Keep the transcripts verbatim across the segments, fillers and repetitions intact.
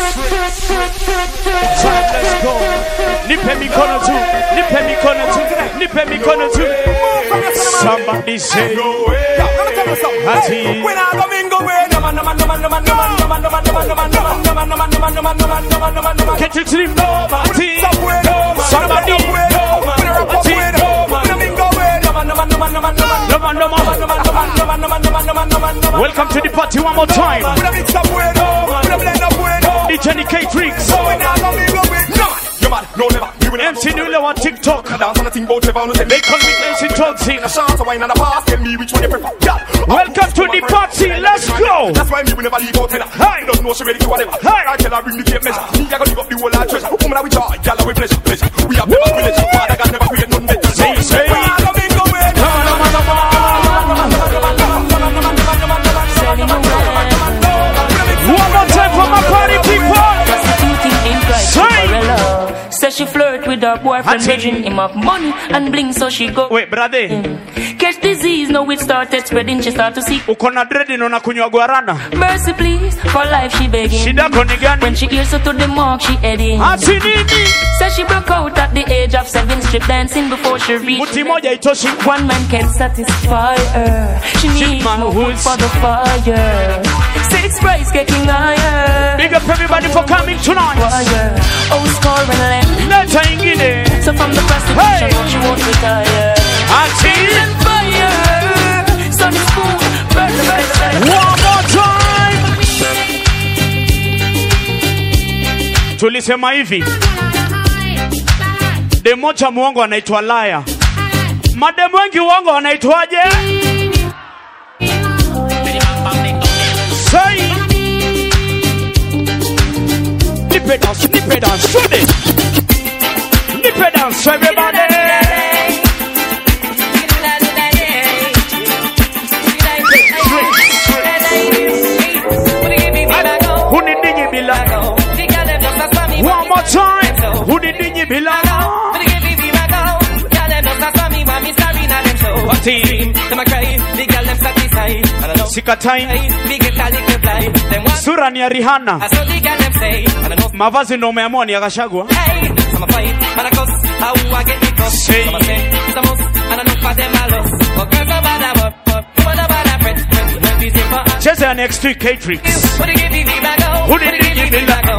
let's go. Nipe mikono tu, nipe mikono tu, nipe mikono tu. Somebody say, Ati. When I come in, go away. No man, no man, no man, no man, no man, no man, no man, no man, no man, no man, no man, no man, no man, no man, no man, no man, no man, no man. Get your team, no man. Somebody, no man. Ati, no man. Welcome to the party one more time. D J K-Trix. M C Nule on TikTok. They call me M C Togsy. Welcome to the party. Let's go. That's why we never leave out. Hey, don't know she ready to whatever. Hey, I tell her bring the cape measure. Me I gonna give up the whole lot treasure. Woman we joy, y'all we pleasure, pleasure. We have never village. Father God never create none better. Say, say. One more time for my party people. Says she flirt with her boyfriend, making him up money and bling, so she go. Wait, brother. Mm. Catch disease, now it started spreading. She start to see. Ukona dread no na kunywa guarana. Mercy, please, for life she begging. She da konigani. When she hears her to the mark, she heading. Ati nini? Says she broke out at the age of seven, strip dancing before she reached. Muti moja itoshi. One man can satisfy her. She needs more wood for the fire. Six price getting higher. Big up everybody for coming tonight. Fire. Oh, score and land. Let's hang in there. So from the prostitution, hey. She won't retire. Ati and fire. Sunny spoon, burn the best. One more time. Tulisema hivi. Democha muongo anaitwa liar. Mademu wengi uongo wanaitwaje? Say. Nip it down, nip it down, shoot it. Nip it down, so everybody. Who did you belong? One more time. Who did you belong? Sikatai. Sura ni ya Rihanna. Mavazi ndo umeamua ni ya Gachagua. Cheze ya next week K-Trix. Who did you belong?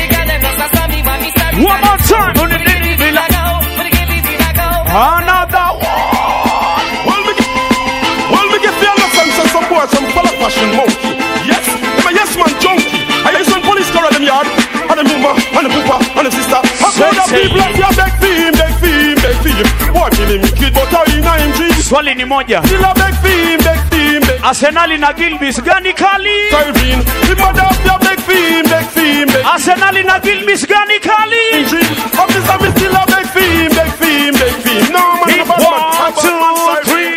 One more time. Who did you belong? Another one. Some boys, some color fashion monkey. Yes, I'm a yes man junkie. I use some police car at them yard. And the mama, and the poopa, and the sister. I call the people like you beg fee, beg fee, beg fee. Boy, killing me kid, but I in a dream. Swali ni moja. Killer beg fee, beg fee, beg. Arsenal na Gilbis gani kali? Irene, the mother of your beg fee, beg fee, beg. Arsenal na Gilbis gani kali? Of this I'm still a beg fee, beg fee, beg fee. No man, no man. One, two, three.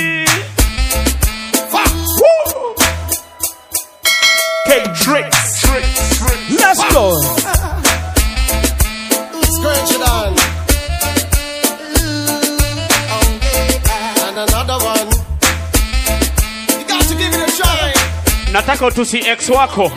K-Trix. Let's go. Scratch it on. And another one. You got to give it a try. Nataka tusi ex wako.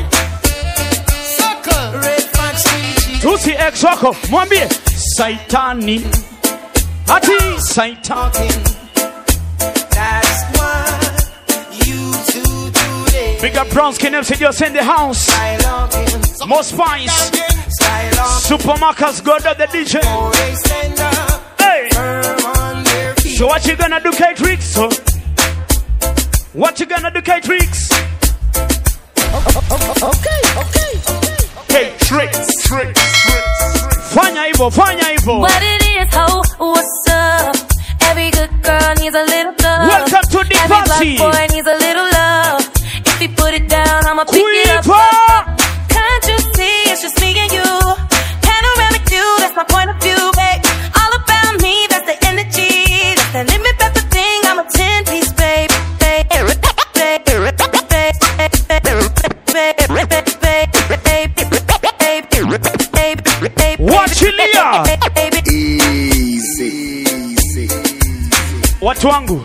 Tusi ex wako. Mwambie Saitani. Ati Saitani. That's why you two today. Big up Brown Skin M C just in the house. More Spice. Supermarkets God of the D J. Hey. So what you gonna do, K-Trix? So what you gonna do, K-Trix? Okay, okay, okay. K-Trix. Fanya hivyo, fanya hivyo. What it is, ho, what's up? Every good girl needs a little love. Welcome to the Every party. Every black boy needs a little love. If you put it down, I'ma pick Creeper. it up. Can't you see it's just me and you? Panoramic view, that's my point of view, babe. All about me, that's the energy. That's the limit, that's the thing. I'm a ten-piece, babe. Watch it, Leah. Easy, easy. Watu wangu,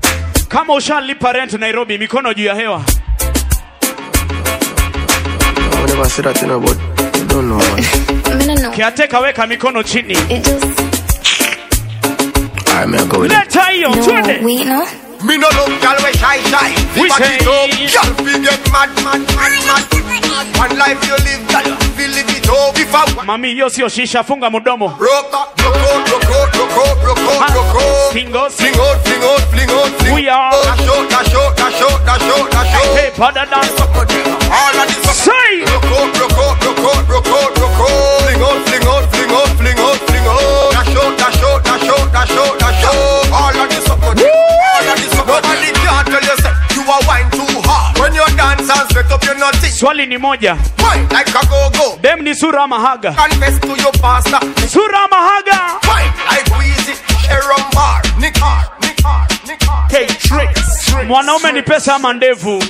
kama ushalipa rent Nairobi, mikono juu ya hewa. I never said that, you know, but you don't know, man. Kiateka weka mikono chini. It just... Alright, man, go with it. Leta hiyo, twende. We know. Me no love girl we shy shy. We say, girl we get mad mad mad mad. One life you live, girl, feel live it up. If I mami hiyo sio shisha, funga mdomo. roka, roko, roko, roko, roko, roko. Fling out, fling out, fling out, fling out, fling out. We are. Dash out, dash out, dash out, dash out, dash out. Hey, pada dance. All of this. Say. Roko, roko, roko, roko, roko. Fling out, fling out, fling out, fling out, fling out. Dash out, dash out, dash out, dash out, dash out. All of this. Nobody can't tell you say you are wine too hard. When you dance and sweat up your nothing. Swali ni moja. Wine like a go-go. Dem ni sura mahaga. Confess to your pastor. Sura mahaga. Wine like Weezy. Sharon Bar. Nick Hart. Nick Hart. Nick Hart. Hey, tricks. Mwanaume ni pesa ama ndevu.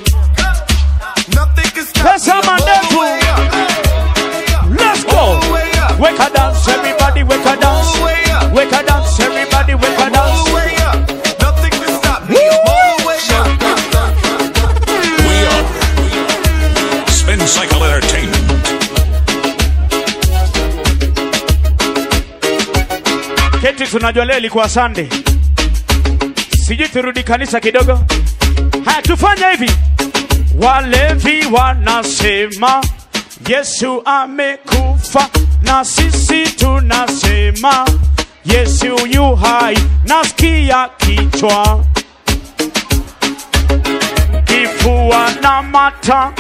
Pesa ama ndevu. Let's go. Weka dance, everybody weka dance. Weka dance, everybody weka dance. Spin Cycle Entertainment. Keti tunajua leo ilikuwa Sunday. Sijui turudi kanisa kidogo. Haya tufanye hivi. Walevi wanasema Yesu amekufa na sisi tunasema Yesu yu hai. Nasikia kichwa, kifua na mata.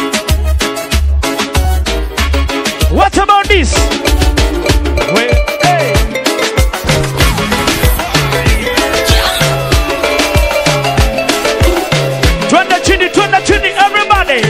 What about this? Wait, hey. Twende chini, twende chini, everybody.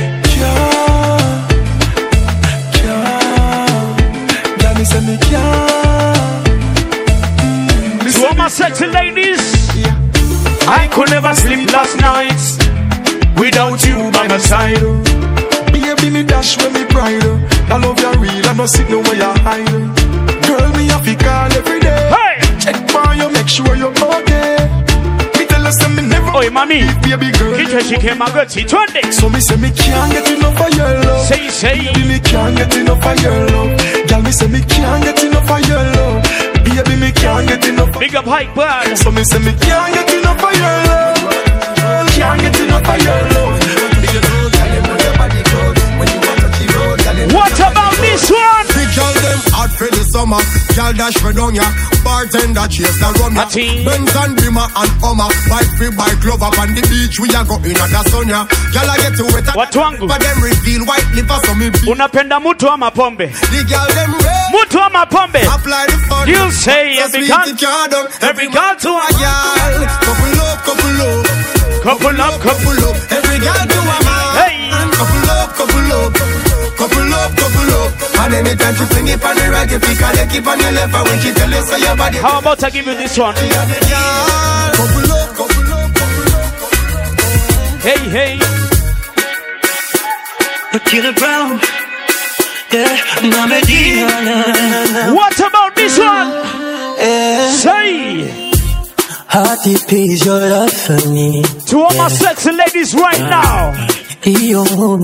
To all my sexy ladies, I could never sleep last night without you by my side. Baby, me dash when me pride. I love you real, I no see no way you hide. Girl, me have to call every day. Hey! Check for you, make sure you're okay. Me tell us that me never. Oi, mami, baby girl. kichwa shike magoti, twende. So me say me can't get enough of your love. Say, say. Baby, me can't get enough of your love. Girl, me say me can't get enough of your love. Baby, me can't get enough. Big up hype bird. So me say me can't get enough of your love. Can't get enough of your love. What about this one? Big girl them hot for the summer. Girl dash for down ya. Bartender chase the rum ya. Benz and Beamer and Hummer. Bike free bike glove up on the beach. We a go in at the sun ya. Girl I get to wet. Watu wangu, but them reveal white liver so me be. unapenda mutu ama pombe? The girl them red. Mutu ama pombe? Apply the fun. You say every girl, every girl to a girl. Couple up, couple up. Couple up, couple up. Every girl to a man. Hey. Couple up, couple up. Couple up, couple up. And anytime she fling it on the right, if you call it, keep on your left. And when she tell you, so your body. How about I give you this one? Couple up, couple up, couple up. Hey, hey. Killer Brown. Yeah, Medina. What about this one? Yeah. Say. How deep is your love for me? To all my sexy ladies right now. Come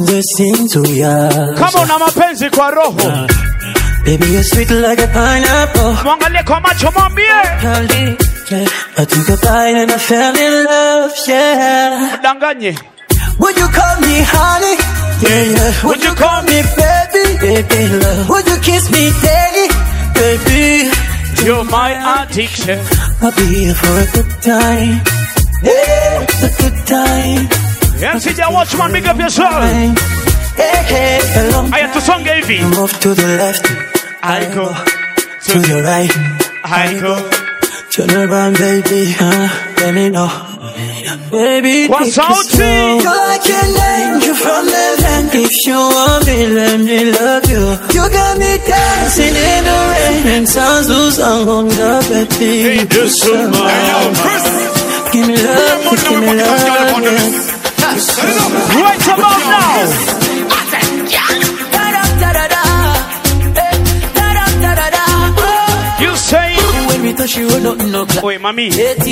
on na mapenzi kwa roho. Baby, you're sweet like a pineapple. Mwangalie kwa macho mwambie. I took a bite and I fell in love, yeah. Danganye. Would you call me honey? Yeah, yeah. Would you call me baby? Baby, love. Would you kiss me daily? Baby, you're my addiction. I'll be here for a good time. Yeah, a good time. M C J Watchman, big up yourself. Hey, hey, I have to song heavy. Move to the left, I go to, to the right, I go. Turn around, baby, huh? Let me know, baby. What's out here? You're like an angel from heaven. If you want me, let me love you. You got me dancing in the rain and sounds loose on the baby. Hey, do some Give me love, give me love, yeah. Right about now. You say. Oi mami,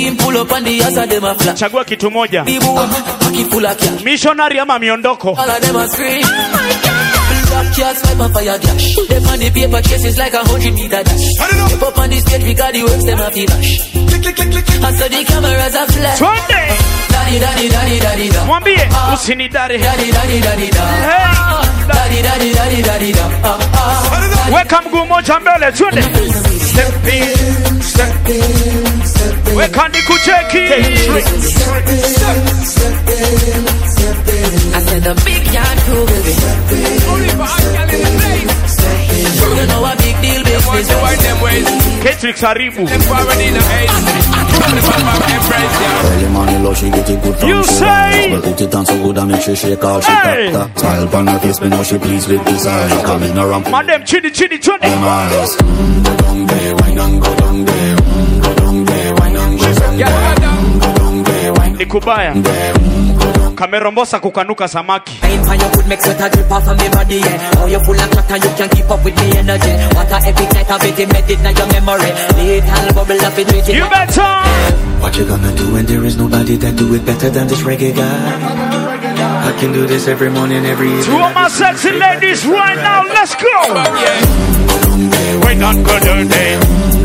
chagua kitu moja. Missionary ama miondoko. Top cats swipe and fire dash. They on the paper chases like a hundred meter dash. Step up on the stage, we got the works, them a fee bash. I saw the cameras are flash. Sunday. Daddy, daddy, daddy, daddy, da. Mwambie, usini daddy. Daddy, daddy, daddy, da. Hey. Daddy, daddy, daddy, daddy, da. Weka mguu moja mbele, twende. Step in, step in, step in. Weka nikucheki. I said the big yard crew, baby. You know a big deal, baby. Catrix Haribu. You say. Put it on so good and make she shake all she Hey. tap tap. Smile on her face, me know she pleased with this eye. Coming around. Madam chini chini twende. Mm, go down there, wine and go down there. Mm, go down there, wine and go down there. Mm, go down there, wine Ni kubaya. there. Mm, go down. Kamerombosa kukanuka samaki. Ain't how you could make sweat a drip off of me body, yeah. How you full of clutter, you can keep up with me energy. What a epic night of it, embedded in your memory. Little bubble of it, with it. You better. What you gonna do when there is nobody that do it better than this reggae guy? I can do this every morning, every evening. To all my sexy ladies right now, let's go. Wait on go down there.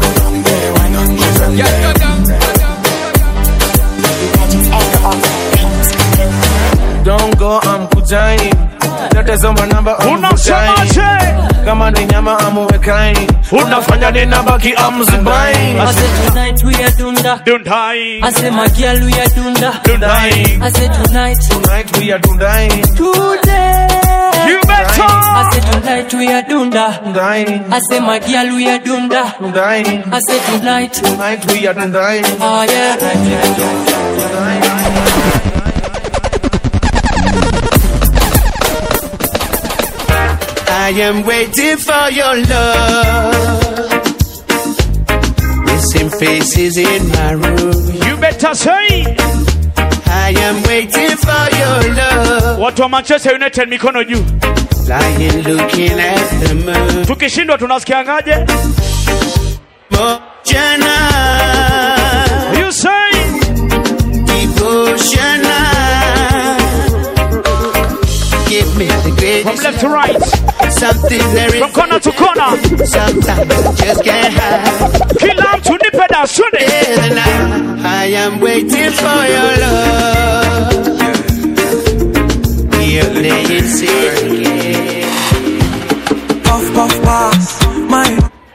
Don't go, I'm kujaini. Natazama namba Unasemaje? kama ni nyama amuwekaini. Unafanya nina baki amzibaini. I said tonight we are dunda. Dundai. I said my girl we are dunda. Dundai. I said tonight. Tonight we are dundaini. Today. You better. I said tonight we are dunda. Dundaini. I said my girl we are dunda. Dundaini. I said tonight. Tonight we are dundaini. Oh yeah. I am waiting for your love. Missing faces in my room. You better say. I am waiting for your love. Watu wa Manchester United mikono juu. Lying looking at the moon. Tukishindwa tunasikiangaje? Emotional. You say. Devotional. Give me the greatest. From left to right. Something there is. From corner to corner. Sometimes I just can't hide. Kill out to the pedal, shoot it. I am waiting for your love. You're playing safe. Puff, puff, pass, my.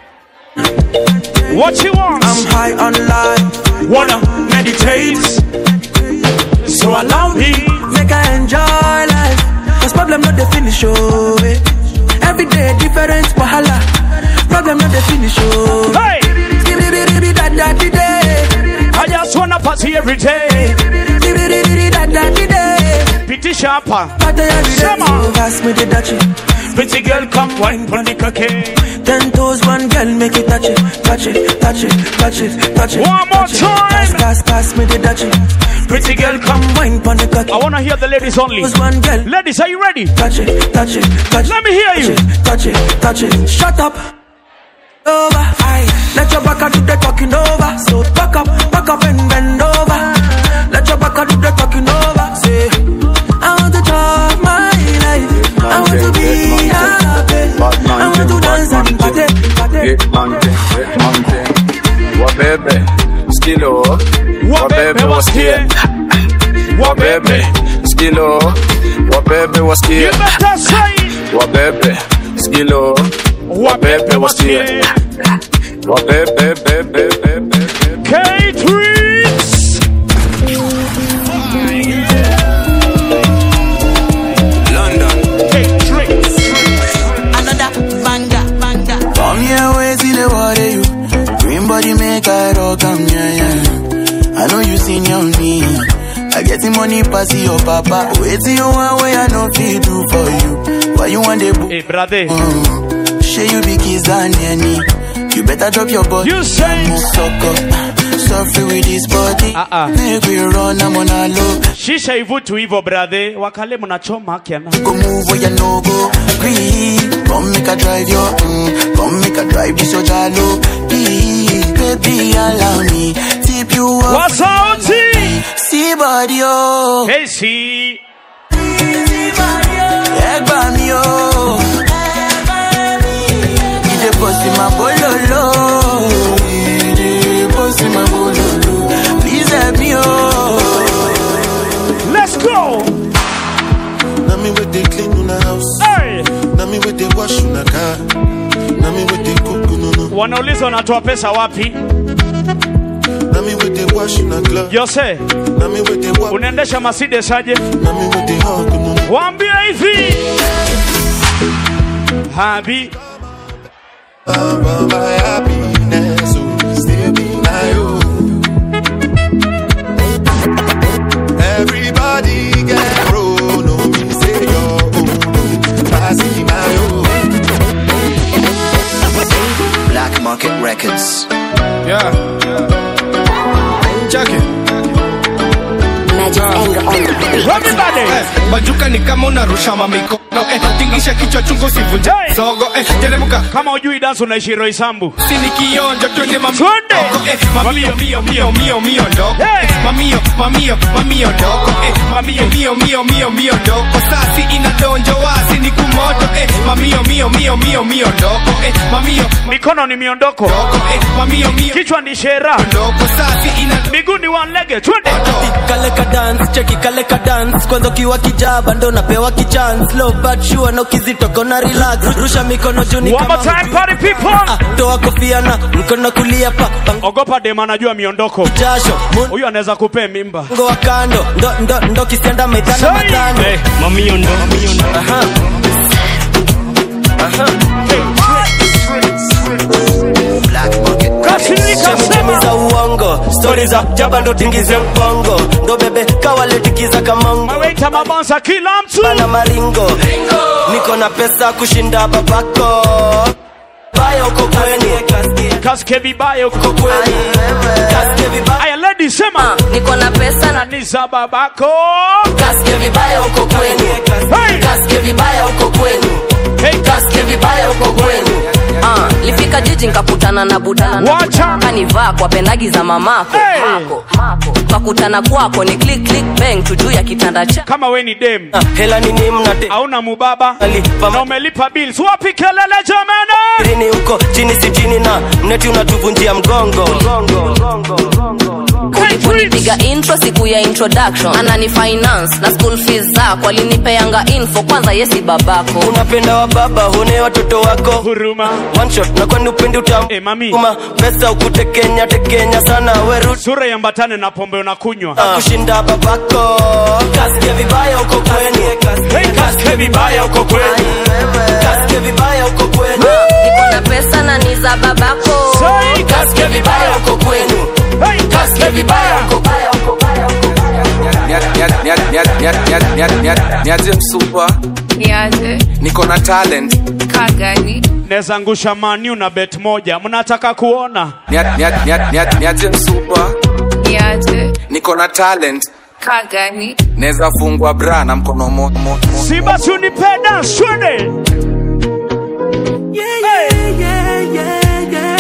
What you want? I'm high on life. Wanna meditate. So allow me, make I enjoy life. Cause problem not the finish, oh. Eh. Every day different wahala. Problem not the finish, oh. Hey! Da, da, da, da. I just wanna party every day. Da, da, da, da. Pitisha hapa. Party every day. Sema. So pass me the dachi. Pretty girl come wine pon the cocaine. Ten toes, one girl, make it touch it, touch it, touch it, touch it, touch it. One more touch it. time. Pass, pass, pass me the dachi. Pretty girl come. Come wine pon the cocky. I wanna hear the ladies only. Toes, one girl. Ladies, are you ready? Touch it, touch it, touch it. Let me hear you. Touch it, touch it, touch it. Shut up. Over. Aye. Let your back do the talking over. So back up, back up and bend over. Let your back do the talking over. Say, I want to talk my life. I want to be happy. I want to dance and party, party. Great mountain, great mountain. Wa bebe, skilo. Wa bebe was here. Wa bebe, skilo. Wa bebe was here. You better say. Wa bebe, skilo. Wa bebe was here. Wa bebe, bebe, bebe. K-Trees. London. K-Trees. Another banger, banger. Come here, where see the water you. Green body make I rock, come yeah, yeah. I know you seen your me. I get the money pass your papa. Wait till you want where I know feel do for you. Why you want the book? Hey, brother. Uh, share you big kiss than any. You better drop your body. You say. Suck up. Suffer with this body. Uh-uh. Make we run, I'm on a low. Shisha hivyo tu hivyo, brother. Wakale mnachoma kiana. Go move where you no go. Breathe. Come make a drive your. Mm, come make a drive this your jalo. Please, baby, allow me. Tip you up. What's out, T? See body, oh. Hey, see. See body, oh. Egg by me, oh. me with the clean in the house. Hey. Na me with the wash in the car. Na me with the cook no no. Wanauliza unatoa pesa wapi? Na me with the wash in the club. Jose. Na me with the wash. Unaendesha Mercedes aje? Na me with the hawk no no. Waambie hivi. Happy. About my happiness, so still be my own. Everybody get roll, no me say your own. I see my own. Black Market Records. Yeah. Check it. Magic uh. Anger on the beat. Everybody. Eh, bajuka ni kama unarusha mamiko. No, eh, tingisha kichwa chungu sivunje. Hey. Sogo, eh, jelemuka. Kama ujui dance unaishi Roysambu. Sini kionjo twende mami. Twende. Eh, mamio, mio, mio, mio, mio, ndoko. Hey. Mamio, mamio, mamio, ndoko. Eh, mamio, mio, mio, mio, mio, ndoko. Sasi inadonjo wazi ni kumoto. Eh, mamio, mio, mio, mio, mio, ndoko. Eh, mamio. Mikono ni miondoko. Ndoko, eh, mamio, mio. Kichwa ni shera. Ndoko, sasi ina. Miguu ni one leg. Twende. Kale ka dance, cheki kale ka dance. Kwanza kiwa kijaba ndo napewa kichance. Low but sure no kizito kona relax. Rusha mikono juu ni kama. One more time party people. Ah, toa kofia na mkono kulia pa. Ogopa dem anajua miondoko. Jasho. Huyu anaweza kupea mimba. Ngo wa kando, ndo ndo ndo kisienda maidana matano. Hey, mamio ndo. Aha. Aha. Black Market Records. Za uongo, stories za jaba ndo tingize mpongo. Ndo bebe kawale tikiza kamongo. Mawaita mabanza kila mtu. Bana maringo. Niko na pesa kushinda babako. Bayo uko kweni. Kaske vibayo uko kweni. Kaske vibayo. Aya ladies sema. Niko na pesa na ni za babako. Kaske vibayo uko kweni. Hey. Kaske vibayo uko kweni. Hey. Kaske vibayo uko kweni. Ah, lifika jiji nikakutana na budana na Wacha. Kanivaa kwa pendagi za mamako. Hey. Mako, mako. Kakutana kwako ni click click bang tujuu ya kitanda cha. Kama we ni dem. Ah, hela ni nini mnate? Hauna mubaba. Alipa na umelipa bills. Wapi kelele jamani? Rini uko chini si chini na mneti unatuvunjia mgongo. Mgongo, mgongo, mgongo. Kunipiga intro siku ya introduction. Anani finance na school fees zako. Alinipeanga info kwanza yesi babako. Unapenda wa baba hune watoto wako. Huruma. One shot na kwani upendi utamu. Eh mami. Kuma pesa ukutekenya tekenya sana weru. Sura ya mbatane na pombe unakunywa. Uh. Kushinda babako. Kaske vibaya uko kweni. Hey, kaske vibaya uko kweni. Kaske vibaya uko kweni. Niko na pesa na ni za babako. Say kaske vibaya uko kweni. Hey, kaske vibaya uko kweni. Niaje msupa. Niaje. Niko na talent. Kagani. Neza ngusha manu na bet moja. Mnataka kuona? Niaje msupa. Niaje. Niko na talent. Kagani. Neza fungwa bra na mkono moto moto. Si basi unipenda swende. Yeah, yeah, yeah, yeah, yeah.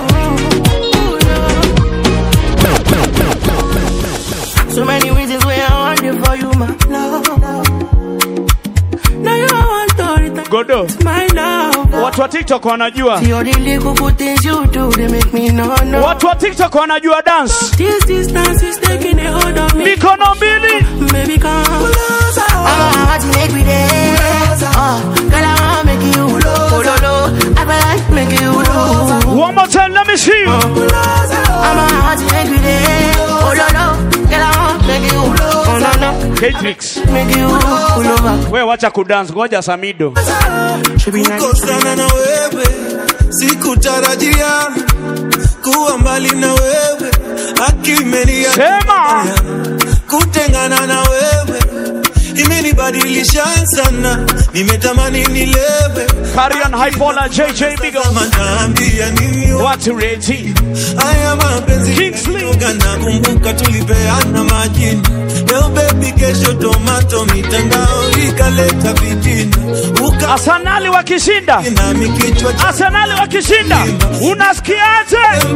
So many reasons why I want you for you, my love. Now you want to Godo. My love. Watu wa TikTok wanajua. See all the little good things you do, they make me know, know. Watu wa TikTok wanajua dance. This distance is taking a hold of me. Mikono mbili. Baby come closer. I'm hard to make me dance. Oh, girl I wanna make you oh no no. I wanna make you oh. One more time, let me see you. I'm hard to make me dance. Oh no no. Girl I wanna make you oh no no. Matrix. Make you oh over. Wewe wacha kudance, ngoja Samido. Kukosana na wewe sikutarajia, kuwa mbali na wewe akimenia. Sema kutengana na wewe imenibadilisha sana, nimetamani nilewe. Karian Hypola J J Bigo. Naambia nini watu reti haya mapenzi Kingsley. Nakumbuka tulipeana majini. Leo baby kesho tomato, mitandao ikaleta vitina. Arsenal wakishinda, Arsenal wakishinda, unasikiaje?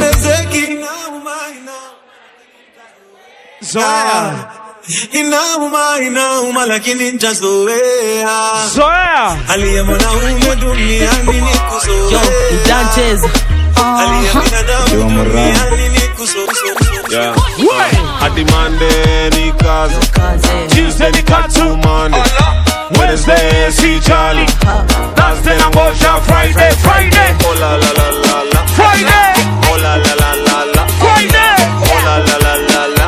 Zoea inauma inauma lakini nitazoea. Zoea aliye mwanaume duniani ni kuzoea. Yo, dances. aliye binadamu duniani ni kuzoea. Yeah. Hadi Monday ni kazi, Tuesday ni katu, Wednesday, see Charlie. Thursday, Nangosha. Friday, Friday. Oh la la la la la. Friday. Oh la la la la la. Friday. Oh la la la la la.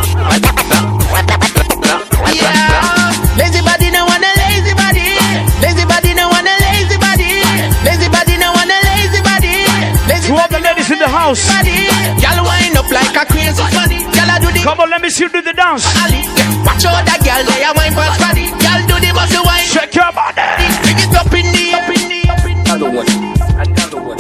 Yeah. Lazy body no want a lazy body. Lazy body no want a lazy body. Lazy body no want a lazy body. Lazy to all the ladies in the house. Y'all wind up like a crazy funny. Y'all do the. Come on, let me see you do the dance. Watch out that girl, they are wine for body. Y'all do the muscle wine. Check your body. Bring it up in the up in the up in the. Another one. Another one.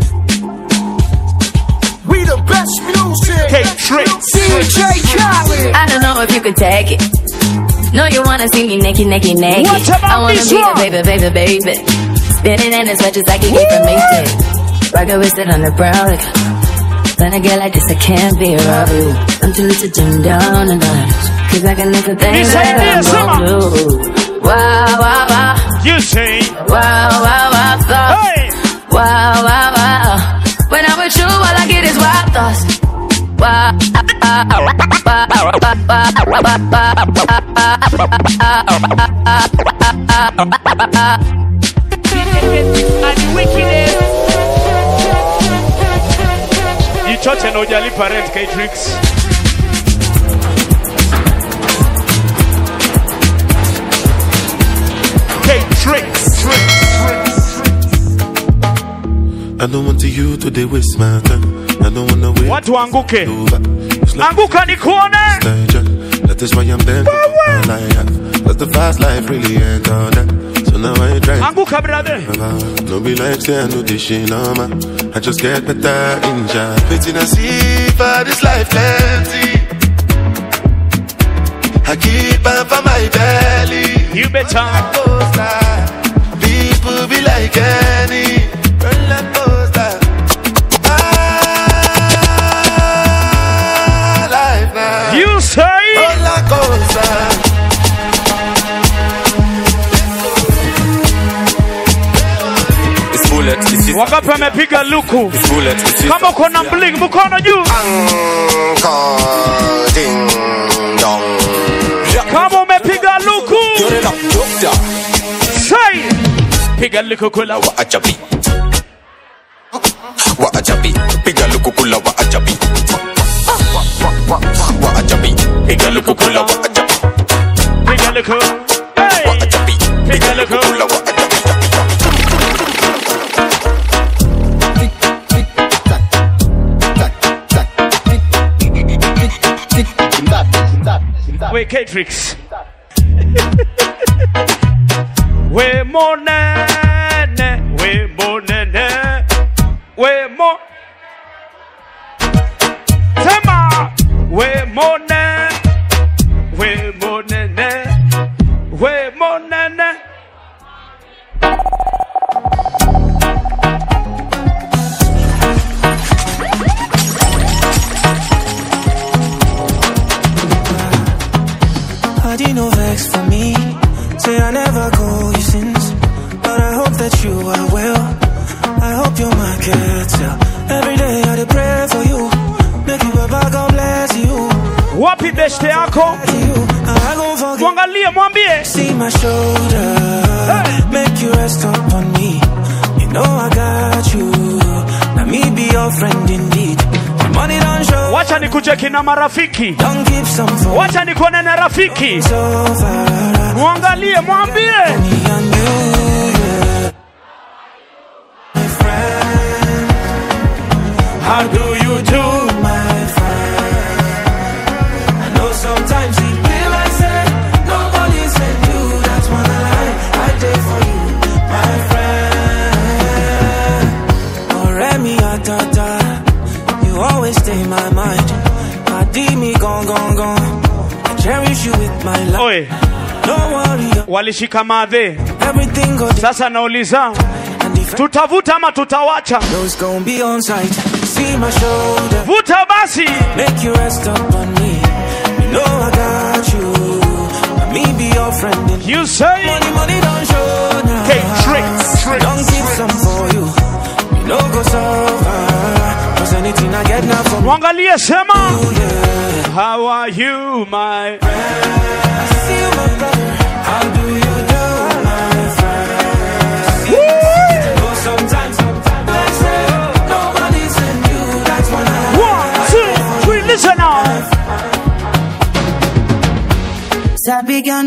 We the best music. K-Trick. D J Khaled. I don't know if you could take it. No, you wanna see me naked, naked, naked. What about I wanna this be one? the baby, baby, baby. Spinning in as much as I can get from me. Rock a wrist on the brown. Like, when I get like this, I can't be around you. I'm too little to dim down and down. Cause I can make a thing that I'm gonna do. Wow, wow, wow. You say. Wow, wow, wow, thoughts. Hey. Wow, wow, wow. When I'm with you, all I get is wild thoughts. Wow. You church and ojali parent K-Tricks. K-Tricks. I don't want to you to the waste my time. I don't wanna wait. What to anguke? Anguka ni kuone. That is why I'm there. All I have. Cause the fast life really ain't all that. So now I try. Anguka brother. No be like say I know this shit no man. I just get better in job. Waiting I see for this life plenty. I keep on for my belly. You better. People be like any. You say It's bullet, it's it. Wakapi amepiga luku. It's bullet, it's it. Kama uko na bling mkono juu. Ding dong. Kama umepiga luku. Say piga luku kula Wa ajabi. Wa ajabi. Piga luku kula wa ajabi. Wa ajabi. Piga luku kula wa ajabi. Piga luku. Hey. Wa ajabi. Piga luku kula wa ajabi. Wait, K-Tricks. We more nene, we more nene, we more. Tema, we more nene, we more nene, we more nene. I didn't know vex for me. Say I never call you since, but I hope that you are well. I hope you're my girl. Every day I dey pray for you. Make you Baba God bless you. Wapi beste yako? Mwangalie mwambie. See my shoulder. Hey. Make you rest upon me. You know I got you. Now me be your friend indeed. Money don't show. Wacha nikucheki na marafiki. Don't keep some for. Wacha nikuone na rafiki. Mwangalie mwambie. How do you do, my friend? I know sometimes it feel like say nobody said you. That's one lie I did for you, my friend. Oh, Remy, Atata, you always stay in my mind. I did me gone, gone, gone. I cherish you with my life. Oi. Don't worry. Walishika madhe. Everything goes. Sasa nauliza. Tutavuta ama tutawacha? Those gon' be on sight. See my shoulder. Vuta basi. Make you rest up on me. You know I got you. Let me be your friend. And you say money, money don't show now. K-Tricks. Don't keep some for you. You know go so far. Cause anything I get now from Mwangalie sema. you, yeah. How are you, my friend? I see you, my brother. How do you do, my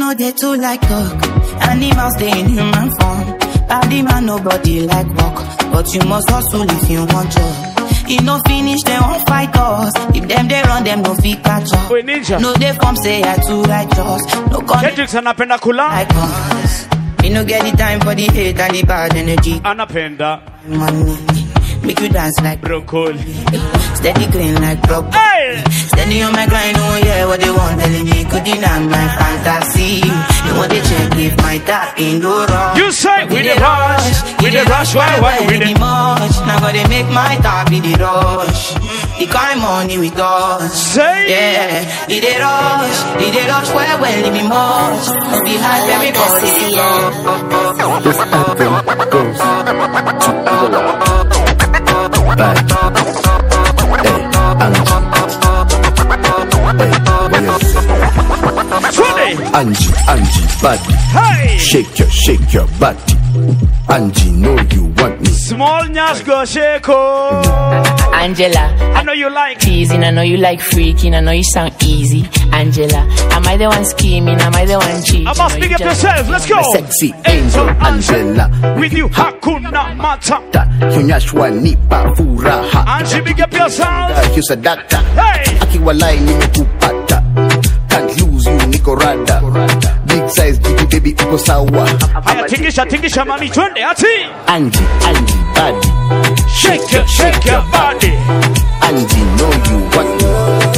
know they too like talk. Animals they in human form. Body man nobody like walk, but you must hustle if you want job. If no finish, they won't fight us. If them they run, them no fit catch up. Wait, ninja. No they come say I too righteous. No come Kendricks anapenda kula like us. We no get the time for the hate and the bad energy. Anapenda money. Make you dance like broccoli. Steady clean like broccoli. Hey! Steady on my grind, oh yeah, what they want telling me could deny my fantasy. You want to check if my tap in go wrong. You say we the rush, we the rush, why, why, we the much. Now gotta make my tap in the rush. The kind money we touch. Say yeah, we the rush, we the rush, why, well, it be much. We have everybody. This anthem goes to Angela. Bad. Hey, Angie. Hey, Angie, Angie, body. Hey! Shake your, shake your body. Angie, know you want me. Small Nyash go shake. Angela, I know you like teasing, I know you like freaking, I know you sound easy. Angela, am I the one scheming? Am I the one cheating? I must pick up yourself, let's go. Sexy angel Angela, with you hakuna matata. Hunyashwa nipa furaha. Angie, pick up yourself. Here's a data. Hey! Akiwalai nimekupata. Can't lose you niko rada. Big size G baby uko sawa. Haya tingisha tingisha mami twende ati. Angie, Angie body. Shake your, shake your body. Angie, know you want me.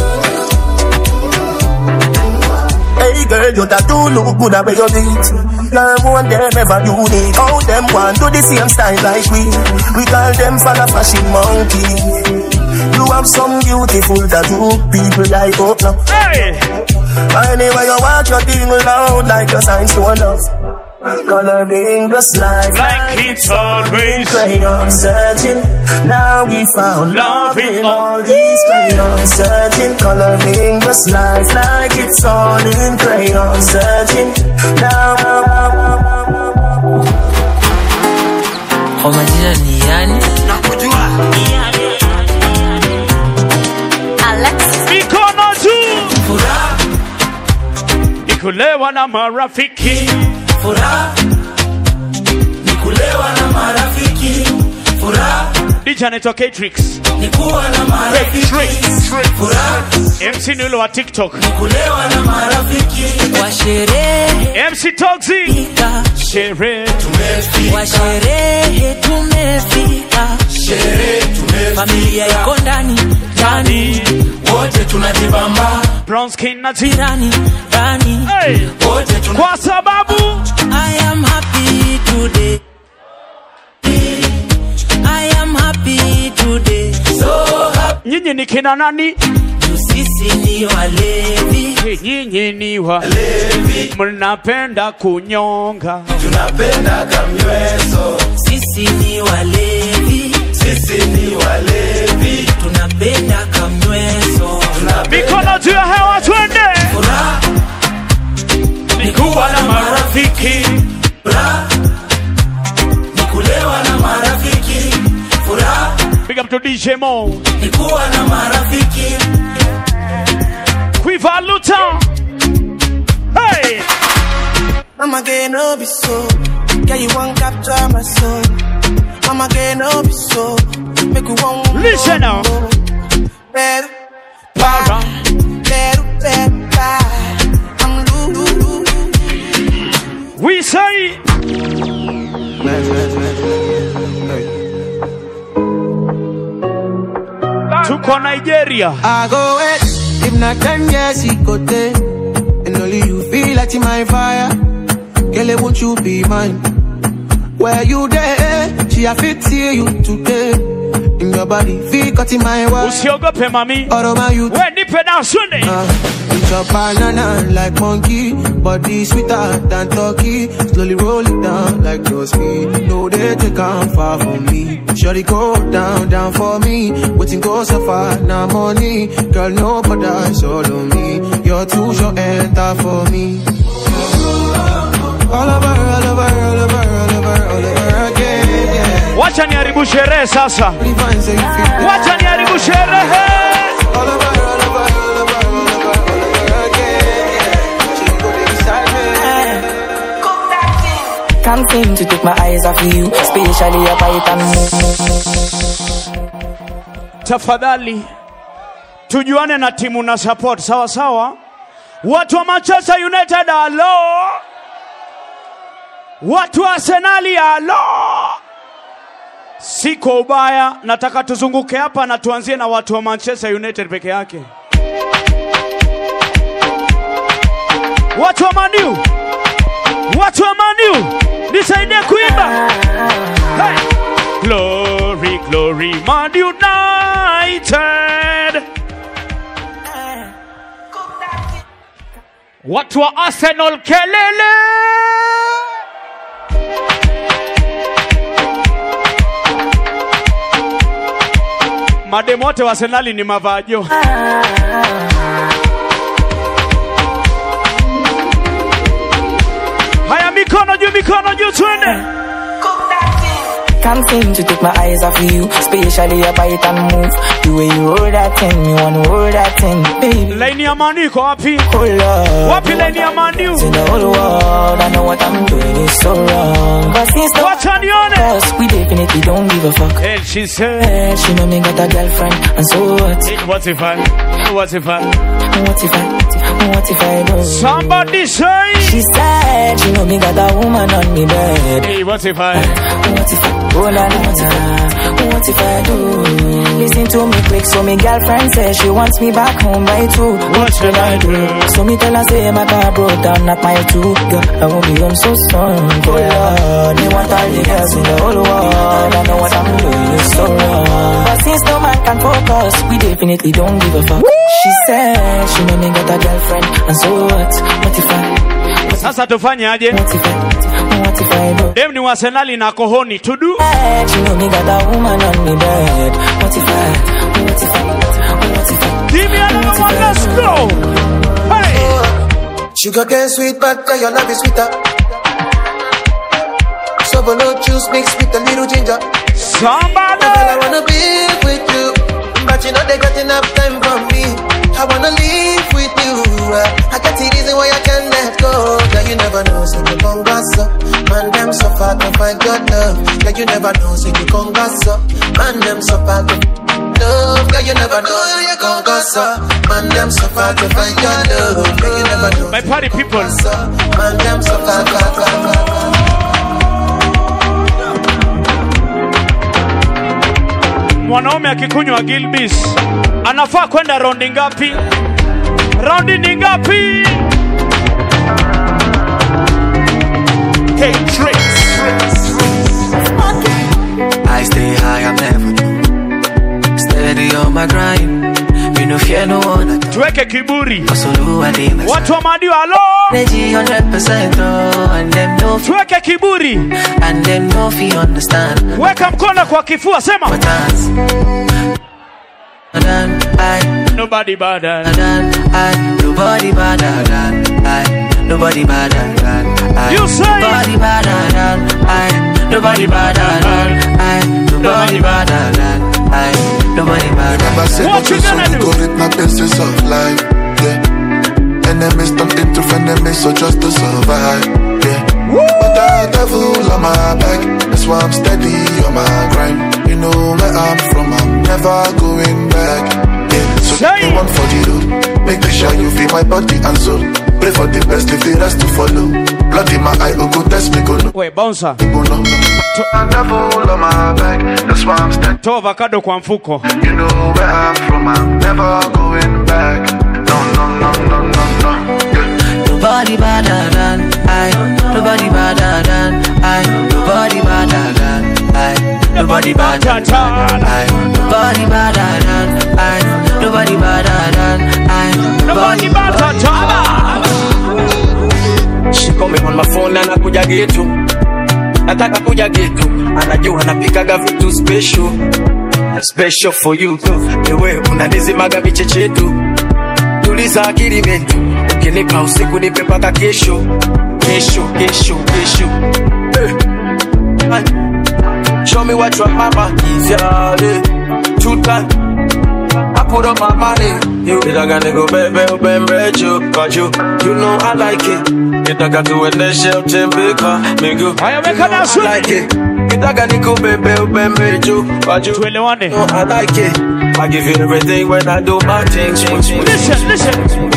Hey girl, you that do look good at where you beat. Girl, one them ever unique. How them want do the same style like we. We call them for the fashion monkey. You have some beautiful tattoo, people like oh no. Hey! Anyway, you watch your thing loud like your signs to love. Coloring this life like it's always crayon searching. Now we found love in all these crayons searching. Coloring this life like it's all in crayon searching. Now kwa majina ni yani nakujua Alex mikono juu furaha nikulewa na marafiki. Furaha nikulewa na marafiki. Furaha D J anaitwa K-Trix. Nikuwa na marafiki. Furaha M C Nulo wa TikTok. Nikulewa na marafiki. Kwa sherehe M C Toxi. Sherehe tumefika. Kwa sherehe tumefika. Sherehe tumefika. Familia yako ndani ndani. Wote tunajibamba. Brown skin na jirani ndani. Hey. Wote tuna kwa sababu I am happy today. I am happy today. So happy. Nyinyi ni kina nani? Sisi ni walevi. Nyinyi ni walevi. Mnapenda kunyonga. Tunapenda kamweso. Sisi ni walevi. Sisi ni walevi. Tunapenda kamweso. Mikono juu ya hewa twende. Furaha nikuwa na marafiki. Furaha nikulewa na marafiki. Furaha big up to D J Mo. Nikuwa na marafiki. Quiver Luton. Hey! Mama can't no be so. Girl, you won't capture my soul. Mama can't no be so. Make you won't listen now. Better, para, better, better, I'm lulu. We say. Tuko Nigeria. I go wait. If not ten years, he go take. And only you feel like in my fire. Girl, won't you be mine? Where you there? She a fit see you today. In your body, feel cut in my way. Usiogope mami. Out of my youth. When nipe down Sunday. Uh, it's a banana like monkey. Body sweeter than turkey. Slowly roll it down like no speed. No, they take on far from me. Shorty go down, down for me. Waiting go so far, now money. Girl, no bother, solo me. You're too short, enter for me. All over, all over, all over, all over, all over again, yeah. Wacha niharibu sherehe sasa. Wacha niharibu sherehe. All over, all over, all over, all over again, yeah. She go beside me. Can't seem to take my eyes off you, especially up I can move. Tafadhali tujuane na timu na support sawa sawa. Watu wa Manchester United alo, watu wa Arsenal alo. Siko ubaya, nataka tuzunguke hapa na tuanzie na watu wa Manchester United peke yake. Watu wa Man U, watu wa Man U, nisaidie kuimba. Hey. Glory, glory, Man United. Watu wa Arsenal kelele. Mademu wote wa Arsenal ni mavajo. Haya mikono juu, mikono juu twende. Can't seem to take my eyes off you, especially up I can move. The way you hold that thing, me wanna hold that thing, baby. Laini ya Man U iko wapi? Hold up. Wapi laini ya Man U? In the whole world, I know what I'm doing is so wrong. But since the watch on you, we definitely don't give a fuck. And she said, she know me got a girlfriend, and so what? What if I? What if I? What if I? What if I do? Somebody say. She said she know me got a woman on me bed. Hey, what if I? What if I? Oh la la, what if I? What if I do? Listen to me quick, so me girlfriend says she wants me back home by two. What should I do? So me tell her say my car broke down at my two. Girl, I won't be home so soon. Oh Lord, me want all the girls in the whole world. I know what I'm doing is so wrong. But since no man can focus, we definitely don't give a fuck. She said she know me got a girlfriend, and so what? What if I? Sasa tufanye aje? What if I? What if I do? Dem ni wa Arsenal na kohoni to do. She know me got a woman on me bed. What if I? What if I? What if I? Give me another one, let's go. Hey. Sugar cane sweet, but your love is sweeter. So below juice mixed with a little ginger. Somebody. Girl, I wanna be with you, but you know they got enough time for me. I wanna live with you. I got the reason why I can't let go. Girl, you never know, so you gon' gas up. Man, them so far to find your love. Girl, you never know, so you gon' gas up. Man, them so far to love. Girl, you never know, you gon' gas up. Man, them so far to find your love. Girl, you never know. My party people. Man, them so far, far, far, far. Mwanaume akikunywa Gilbis anafaa kwenda raundi ngapi? Raundi ni ngapi? Hey, tricks. I stay high, I'm never steady on my grind. Me no fear no one. Tuweke kiburi. Watu wa Madiu alo. Energy one hundred percent oh, and them no tuweke kiburi. And them no feel understand. Weka mkono kwa kifua sema. Nobody better than I. Nobody better than I. Nobody better than I. You say nobody better than I. Nobody better than I. Nobody better than I. Nobody better. What you gonna do? With my business of life, yeah. Enemies turn into enemies, so just to survive, yeah. Woo! But the devil on my back, that's why I'm steady on my grind. You know where I'm from, I'm never going back. Yeah, so say you want for the road, make sure you feel my body and soul. Pray for the best, if the rest to follow. Blood in my eye, oh go test me, go no. Wait, bouncer. Go no. The devil on my back, that's why I'm steady. To avocado kwa mfuko. You know where I'm from, I'm never going back. No, no, no, no, no, no. Yeah. Nobody better than I. Nobody better than I. Nobody better than I. Nobody better than I. Nobody better than I. Nobody better than I. Nobody better than I. She call me on my phone na nakuja getu. Nataka kuja getu. Anajua napikaga vitu special. Special for you. Ewe unanizimaga michechetu. Tuliza akili mentu. Ukinipa usiku nipe paka kesho. Kesho, kesho, kesho. Hey. Show me what your mama is, yeah. Two time. put up my money. You nitaka nikubebe ubembe juu kwa juu. You know I like it. Nitaka tuendeshe utembeka miguu. Haya weka na I like it. Nitaka nikubebe ubembe juu kwa juu. Tuelewane. You know I like it. I give you everything when I do my things. Listen, listen.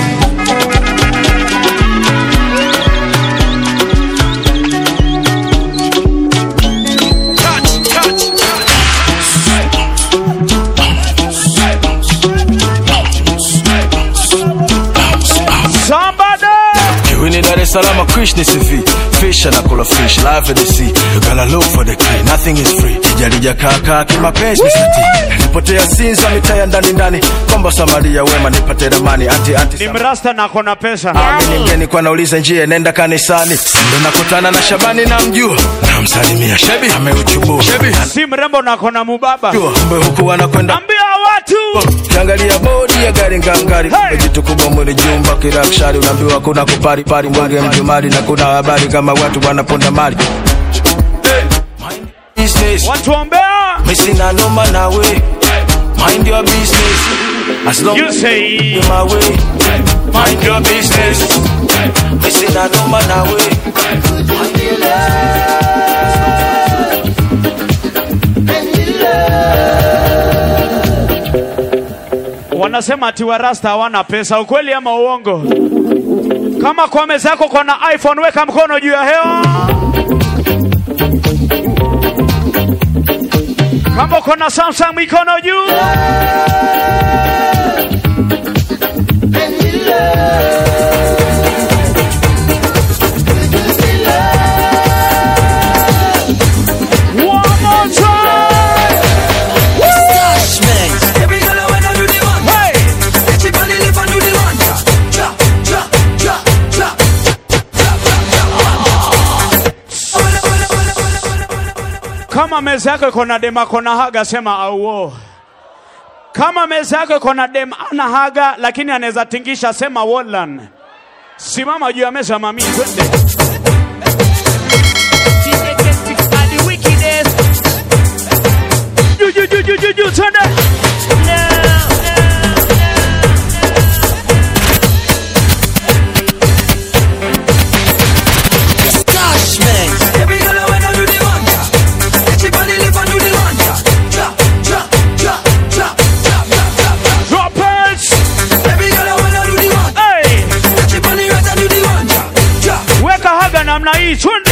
Salama Krishna C V. Fish and I call a fish, live in the sea. You gotta look for the key, nothing is free. Kijarija kaka kimapenzi Mister T. Nipotea sinza mitaya ndani ndani. Komba samadi ya wema nipate ramani. Anti anti. Ni mrasta na kona pesa. Mimi mgeni kwa nauliza njia nenda kanisani. Ndo nakutana na Shabani na mjua. Namsalimia Shebi ameuchubu. Shebi. Si mrembo na kona mubaba. Mbe huku anakwenda. Ambia watu. Kiangalia bodi ya gari ngangari. Hey. Kitu kubwa mwili jumba kirakshari. Unaambiwa kuna kupari pari mwage mjumari. Na kuna habari kama watu wanaponda mali. Business. Watu ombea. Missing a number na way. Mind your business. As long you as say you my way. Mind your business. Missing a number na way. Mind your love. Wanasema ati warasta hawana pesa, ukweli ama uongo? Kama kwa meza yako kuna iPhone, weka mkono juu ya hewa. Kama kuna Samsung, mikono juu. One more time. Kama meza yako iko na dema kona haga, sema auo. Kama meza yako iko na dema ana haga lakini anaweza tingisha, sema Wallan. Simama juu ya meza mami, twende. Ju ju ju ju ju ju twende. Namna hii twende.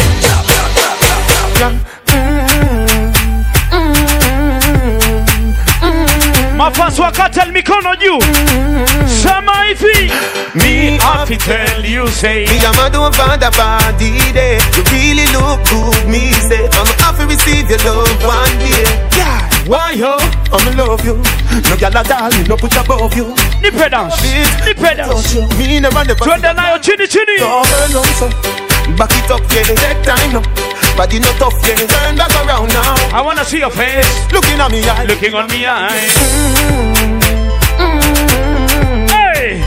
Mafasi wakati mikono juu. Sema hivi. Me I fi tell you say. Me a man don't find a body day. You really look good, me say. I'm a to receive your love one day. Yeah. Why yo? I'm love you. No gyal a darling, no put above you. Nipe dance. Nipe dance. Me never never. Twende nayo chini chini. Back it up, yeah, take time now. Body not tough, yeah, turn back around now. I wanna see your face. Looking at me eyes. Looking on me eyes. Hey!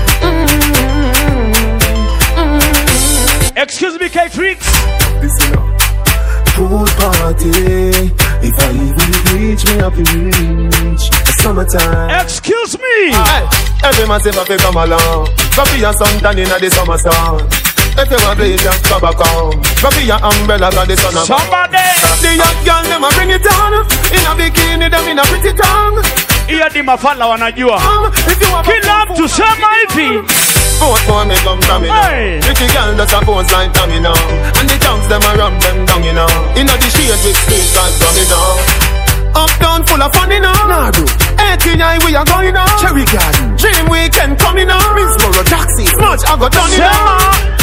Excuse me, K-Freaks. Listen up. Pool party. If I even reach me up in reach. It's summertime. Excuse me. Hey, every man say if I come along. Go be a suntan in the summer sun. If you want to play, just come back home. Go be your umbrella, got the sun. Somebody! The young girl, them a bring it down. In a bikini, them in a pretty tongue. Iya di mafala wanajua. Kila mtu sema hivi. Both for me come from me now. Pretty girl just a pose like Tommy now. And the tongues them a rub them down, you know. In the shade with space and dummy now. Uptown full of fun, you know. Nah, bro. eighteen I we are going now. Cherry Garden. Dream weekend coming now. Minsboro taxi. Smudge I got done, you know.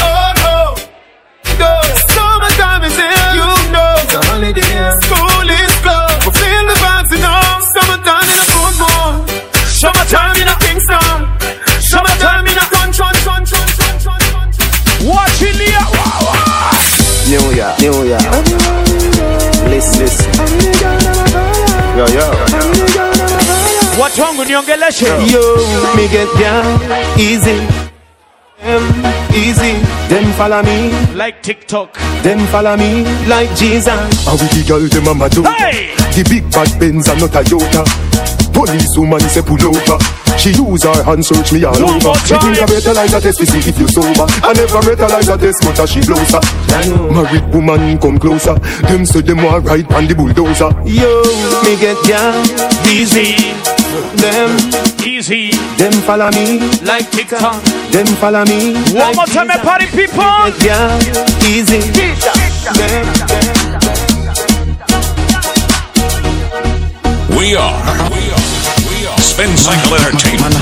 Summertime is here, you know. It's a holiday. School is closed. We're feeling the vibes, you know. Summertime in a food mall. Summertime in a Kingston. Summertime in a country. Watch it here. New Year, New Year. Listen, listen. Yo, yo. What's wrong with niongeleshe? Yo, me get down easy. Um, easy, them follow me like TikTok. Them follow me like Jesus. And with the girl, them a Madonna. Hey! The big bad Benz and not a Toyota. Police woman say pull over. She use her hand search me all One over. She think I breathalyze a test to see if you sober. I never breathalyze a test, but she blows her. Married woman come closer. Them say them want ride on the bulldozer. Yo, me get down easy. Them easy. Them follow me like TikTok. Them follow me. One like more time, TikTok. party people. Me get down easy. Them, them. We are, we are, we are Spin Cycle Entertainment.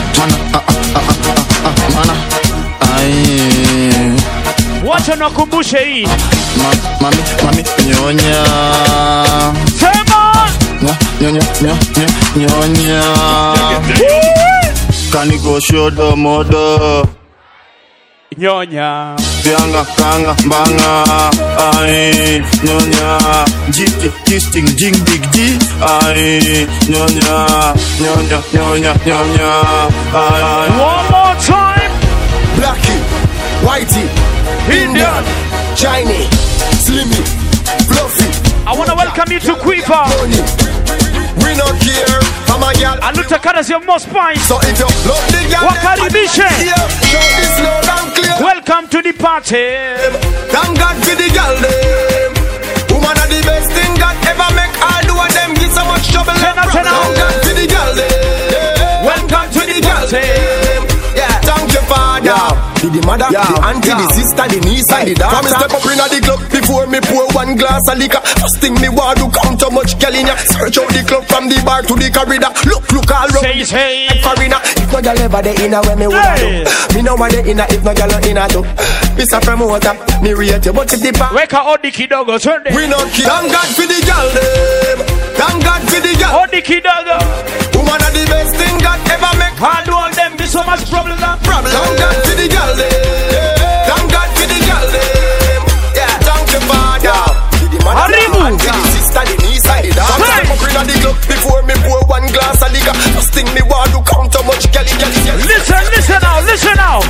Wacha nakumbushe hii. Mami, mami, nyonya. Sema. Nyonya, nyonya, nyonya. Can you go show the mother? Nyonya. Bianga, kanga, banga. Ay, nyonya. Jiti, kisting, jing, big G. Ay, nyonya, nyonya, nyonya, nyonya. Ay. One more time. Blackie, Whitey, Indian, Chinese, Slimmy, Fluffy. I want to welcome you to Quiver. We not care. I'm a girl. I look to cut as your most spine. So if you love the girl, Wakaribishe. show this loud and clear. Welcome to the party. Thank God for the girl them. Woman are the best thing God ever make. All do of them get so much trouble. Thank God for the girl them. Welcome to the girl them. Yeah, thank you Father. To the mother, yeah, the auntie, yeah, the sister, the niece, and the daughter. Come step up in the club before me pour one glass of liquor. First thing me want to count how much girl in ya. Search out the club from the bar to the corridor. Look, look all around. Say, say. Farina, if no girl ever dey inna where me woulda do. Me no want dey inna if no girl inna do. Mister Promoter, me rate you, but if the bar. Wake up all the kidogo, turn them. We not kid. Thank God for the girl them. Thank God for the girl. All the kidogo. Woman are the best thing God ever make. And all them be so much problem. Problem. Thank God for the girl them. Thank God for the girl them. Yeah, thank you Father. To the mother, the auntie, the sister, the niece, and the daughter. Come up inna the club before me pour one glass of liquor. First thing me want to count how much girl in girl. Listen, listen now, listen now.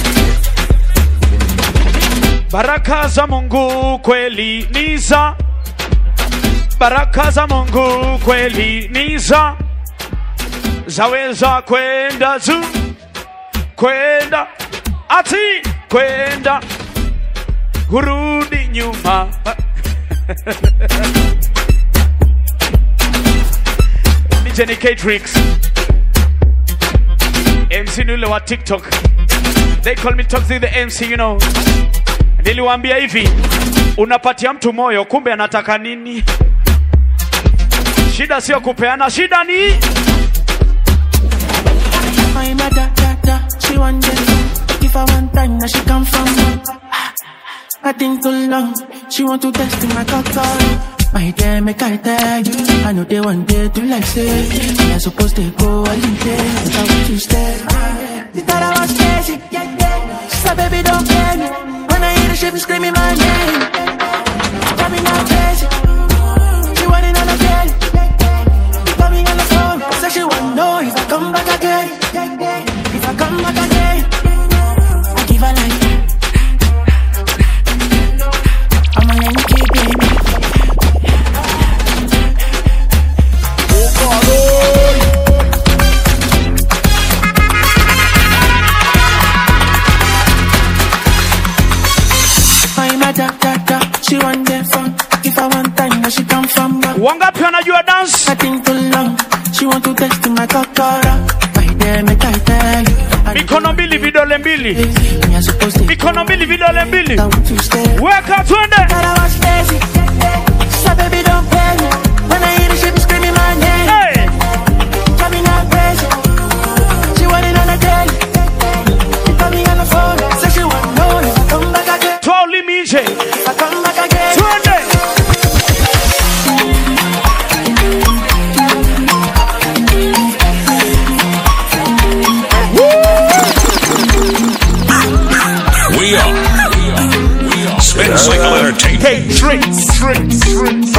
Baraka za Mungu kweli niza. Baraka za Mungu kweli niza. Zaweza kwenda zu. Kwenda ati kwenda hurudi nyuma. Ni Jenny K-Trix M C nule wa TikTok. They call me Toxic the M C, you know. Niliwaambia hivi, unapatia mtu moyo kumbe anataka nini? Shida sio kupeana, shida ni My mother, dada, she want them. If I want time, now she come from me. I think too long, she want to test in my cocktail. My dear, make I tell you, I know they want day to like say, we are supposed to go all in day, without what you stay. She thought I was crazy, she said, baby, don't play me. When I hear the shit, screaming my name. Got me now crazy, she wanting on the bed. She got me on the phone, said she want to know if I come back again. If I come back again, I give her like I'm a Yankee baby. I'm a da da da. She want them from. If I want time, now she come from back. Wanga piano you a dance. I think too long. She want to test my cocktail. Mikono mbili vidole mbili. Mikono mbili vidole mbili. Weka twende. So baby don't play me. When I hear the shit screaming my name. Hey. Coming out crazy. She want it on the daily. She call me on the phone. Say she want to know if I come back again. Totally me, J. If I come back again. Twende. We are, we are Spin Cycle Entertainment. Hey, tricks, tricks, tricks.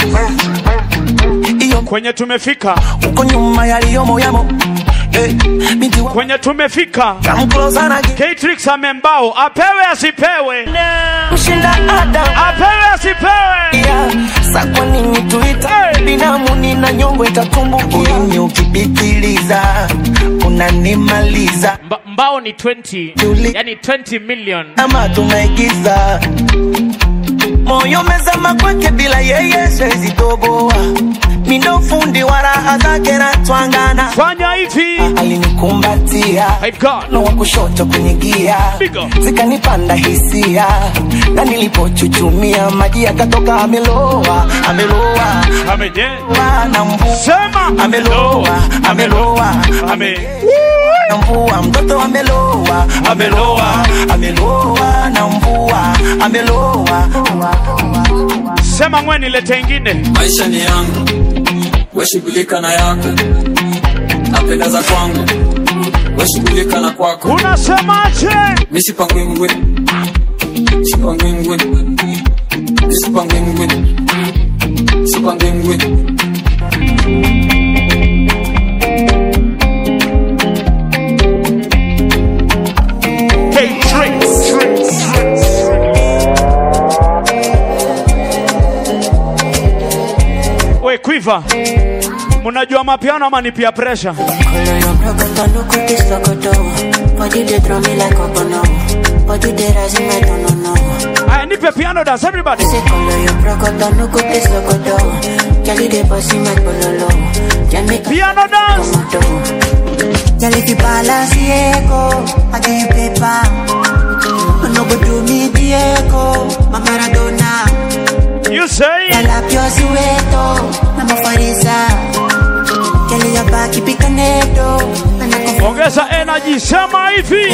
Kwenye tumefika. Uko nyuma yaliyomo yamo. Kwenye tumefika. K-Trix amembao. Apewe asipewe. Mshinda Adam. Apewe asipewe. Sa kwa nini tuita binamu nami na nyongo itakumbukia. Ulimi ukipitiliza unanimaliza. Mba, mbao ni twenty, yani twenty million. Ama tunaigiza moyo mezama kwake bila yeye siwezi toboa. Mindo fundi wa raha zake na twangana. Fanya hivi. Alinikumbatia na wa kushoto kwenye gia, zikanipanda hisia, na nilipochuchumia maji yakatoka. Ameloa, ameloa, ameloa na mvua. Sema ameloa, ameloa, ame na mvua. Mtoto ameloa, ameloa, ameloa na mvua. Ameloa. Sema mweni lete ingine. Maisha ni yangu, wewe shughulika na yako. Napenda za kwangu, wewe shughulika na kwako. Unasemaje? Mimi sipangwi ngwe. Sipangwi ngwe. Sipangwi ngwe. Sipangwi ngwe. We Quiver, munajua mapiano ama ni pia pressure? Aya, nipe piano dance everybody. Piano dance. You say ongeza energy, sema hivi.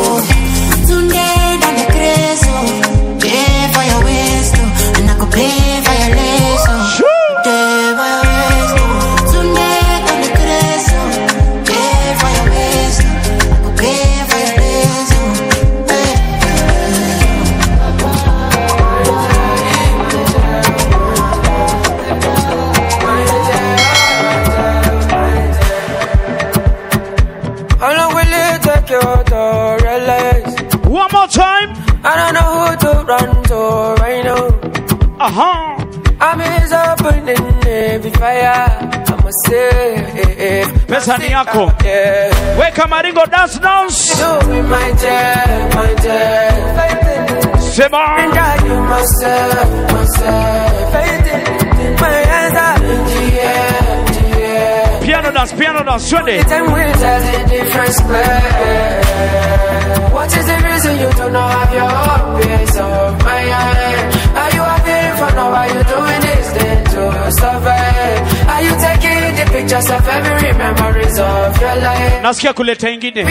One more time. I don't know who to run to right now. Uh-huh. I'm is open in every fire. I'ma say pesa ni yako. Weka maringo dance dance. Do me my jam, my jam. Sema. And I do myself, myself. Faith in my hands are in the air, the air. Piano dance, piano dance, Sunday. Ten wheels has a different square. What is the reason you do not have your own piece of mind? Are you having fun or are you doing this thing to survive? Are you taking the pictures of every memories of your life? Nasikia kuleta ingine.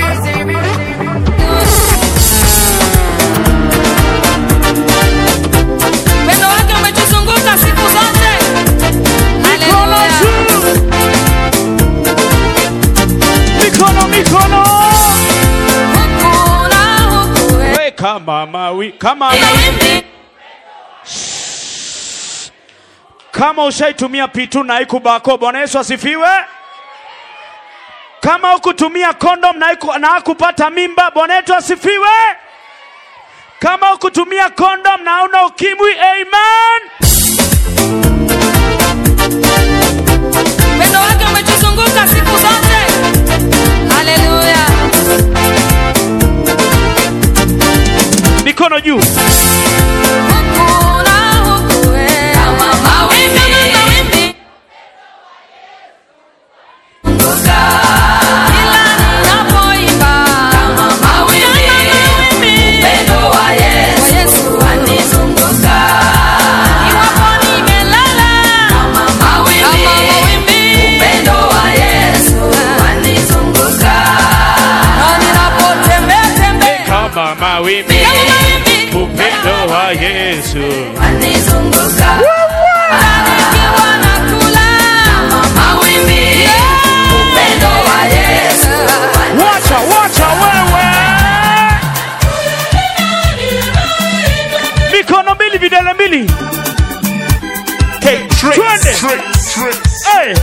Wendo wake umetuzunguka siku zote. Hallelujah. Mikono, mikono. We kama mawi, kama mawi. Kama ushaitumia pitu na ikubako, Bwana Yesu asifiwe. Kama ukutumia kondom na iku, na kupata mimba, Bwana Yesu asifiwe. Kama ukutumia kondom na una ukimwi, amen. Wendo wake umetuzunguka siku zote. Hallelujah. Mikono juu. Mawimbi, upendo wa Yesu anizunguka, nikiwa nakula mawimbi, upendo wa Yesu. Wacha, wacha wewe. Mikono mbili, vidole mbili. Twende. Hey.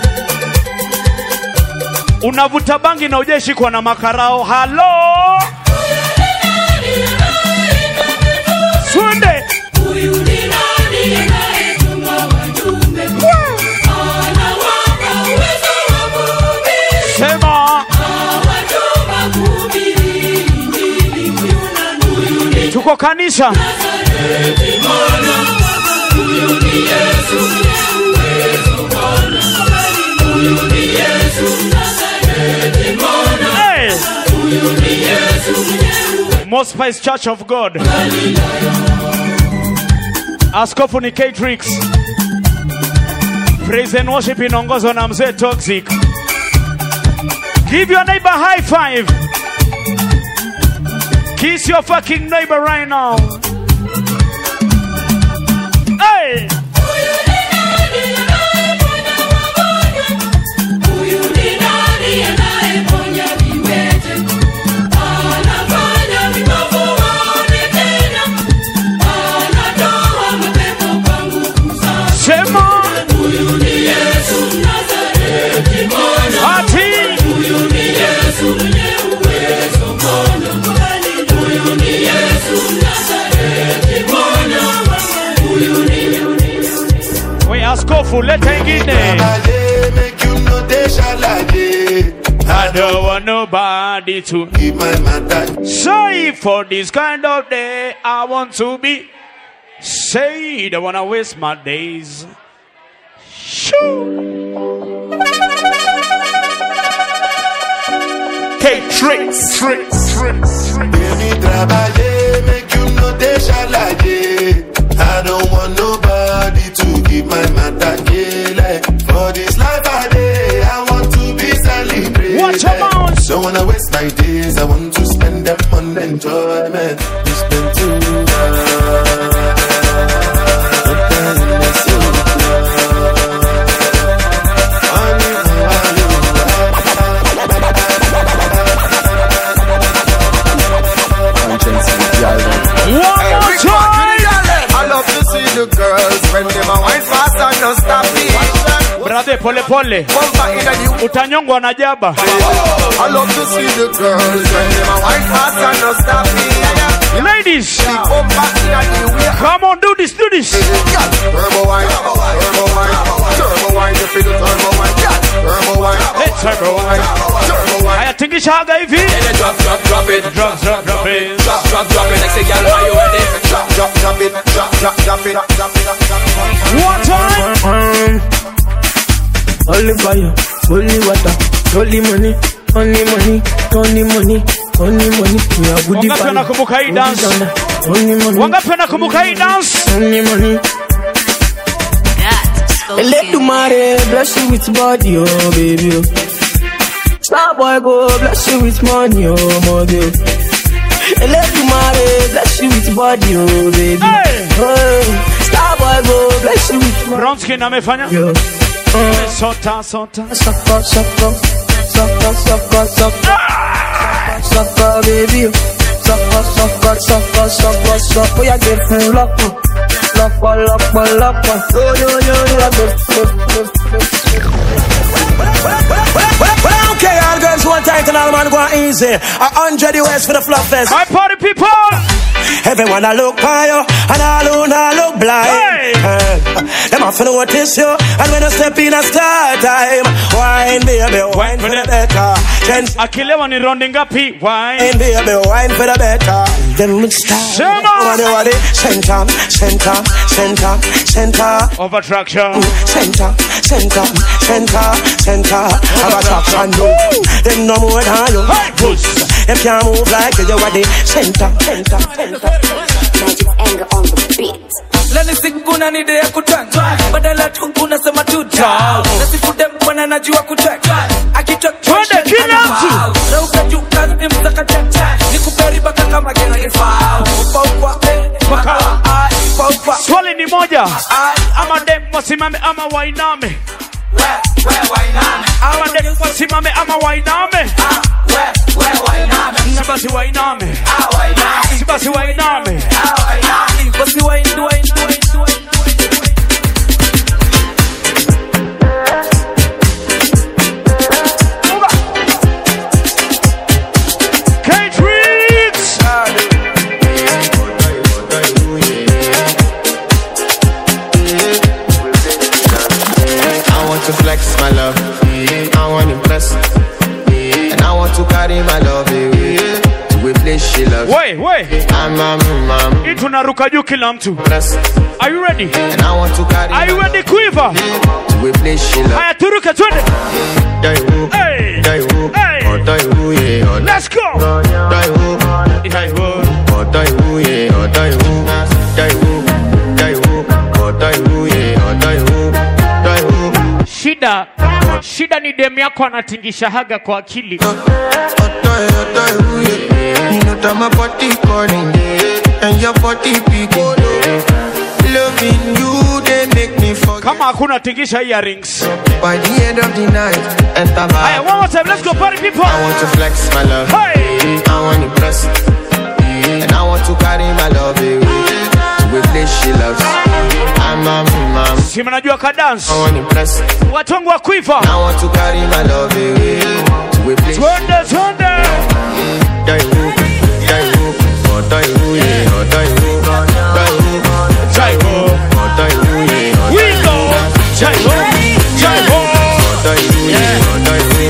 Unavuta bangi na ujeshikwa na makarao. Halo. Sunday. Huyu ni nani anayetuma wajumbe? Ana kwa kanisa. Hey. Most Spice Church of God. Askofu ni K-Trix. Praise and worship inaongozwa na mzee Toxic. Give your neighbor high five. Kiss your fucking neighbor right now. Hey! Sema huyu ni Yesu Nazareti mwana. Ati huyu ni Yesu mwenye uwezo mwana. Huyu ni Yesu Nazareti mwana. Huyu ni we askofu leta ingine. Make you know they shall I don't want nobody to keep my matter. Say for this kind of day I want to be. Say don't wanna waste my days. Shoo. K-Trix, tricks, tricks. Baby, trabalhei, make you know they shall I don't want nobody to keep my matter. For this life I day, I want to be celebrated. Watch your mouth. Don't wanna waste my days. I want to spend them on enjoyment. We spend too much. The girls when they my wine fast and no stop me. Brother, pole pole. Utanyongwa na jaba. I love to see the girls when they my wine fast and no stop me. Ladies, come on, do this, do this. Turbo wine, turbo wine, turbo wine, you feel the turbo wine, turbo wine, let's turbo wine, turbo wine. I think it's haga hivi. Drop, drop, drop it, drop, drop, drop it, drop, drop, drop it. Next girl, are you ready? Drop, drop, drop it, drop, drop, drop it, drop it, drop it. One time. Only fire, only water, only money, only money, only money. Only money, we are good. Wangapi wanakumbuka hii dance? Only money. Wangapi wanakumbuka hii dance? Only money. Let the money bless you with body, oh baby. Star boy go bless you with money, oh money. Let the money bless you with body, oh baby. Hey. Oh, Star boy go bless you with money. Bronskin amefanya? Yo. Sota, sota. Sota, sota. Sota, sota, sota. Sucker baby, sucker, sucker, sucker, sucker, sucker. Yeah, get full up, up, up, up, up. Yo, yo, yo, yo, well, I don't care, all girls one time and all man go easy. A hundred U S for the flop fest. My party people. Everyone I look by you, and all who I look blind. Hey. Uh, them off to notice you, and when you step in a start time, wine baby, wine for the better. Akilewa ni rondi ngapi? Wine baby, wine for the better. Them start. Center, center, center, center of attraction. Center, center, center, center of attraction. Them no more than you. Push. Them can't move like you are the center, center, center. Magic Anger on the beat. Lani sikuna ni de kutaka badala tu unasema tu down. Nasifu dem bwana najua kutaka akitok twende kila mtu na ukajuka ni msaka chacha nikuperi baka kama gena ifao upa upa baka ai upa upa. Swali ni moja, ama dem wasimame ama wainame? We we wainame. Ama dem wasimame ama wainame? We we wainame. Sibasi wainame. Ah wainame. Sibasi wainame. Ah wainame. Basi wain do wain do wain do wain. To flex my love, I want to impress, and I want to carry my love away to a place she loves. Wait, wait. I'm a mom. Hii tunaruka juu kila mtu. Are you ready? And I want to carry. Are you ready, Quiver? We play she loves. Haya turuke twende. Hey. Hey. Let's go. Shida. Shida ni demu yako anatingisha haga kwa akili. Kama hakuna tingisha earrings. By the end of the night, enter my. Hey, one more time, let's go party people. I want to flex my love. Hey. I want to impress. And I want to carry my love away to a place she loves. I'm a mom. Si mnajua ka dance. I want to impress. Watu wangu wa Quiver. I want to carry my love away to a place. Twende, twende. Die who, die who, oh die who, yeah, oh die who, die who, die who, oh die who, yeah, oh we go, die who, die who, oh die who, yeah, oh die who.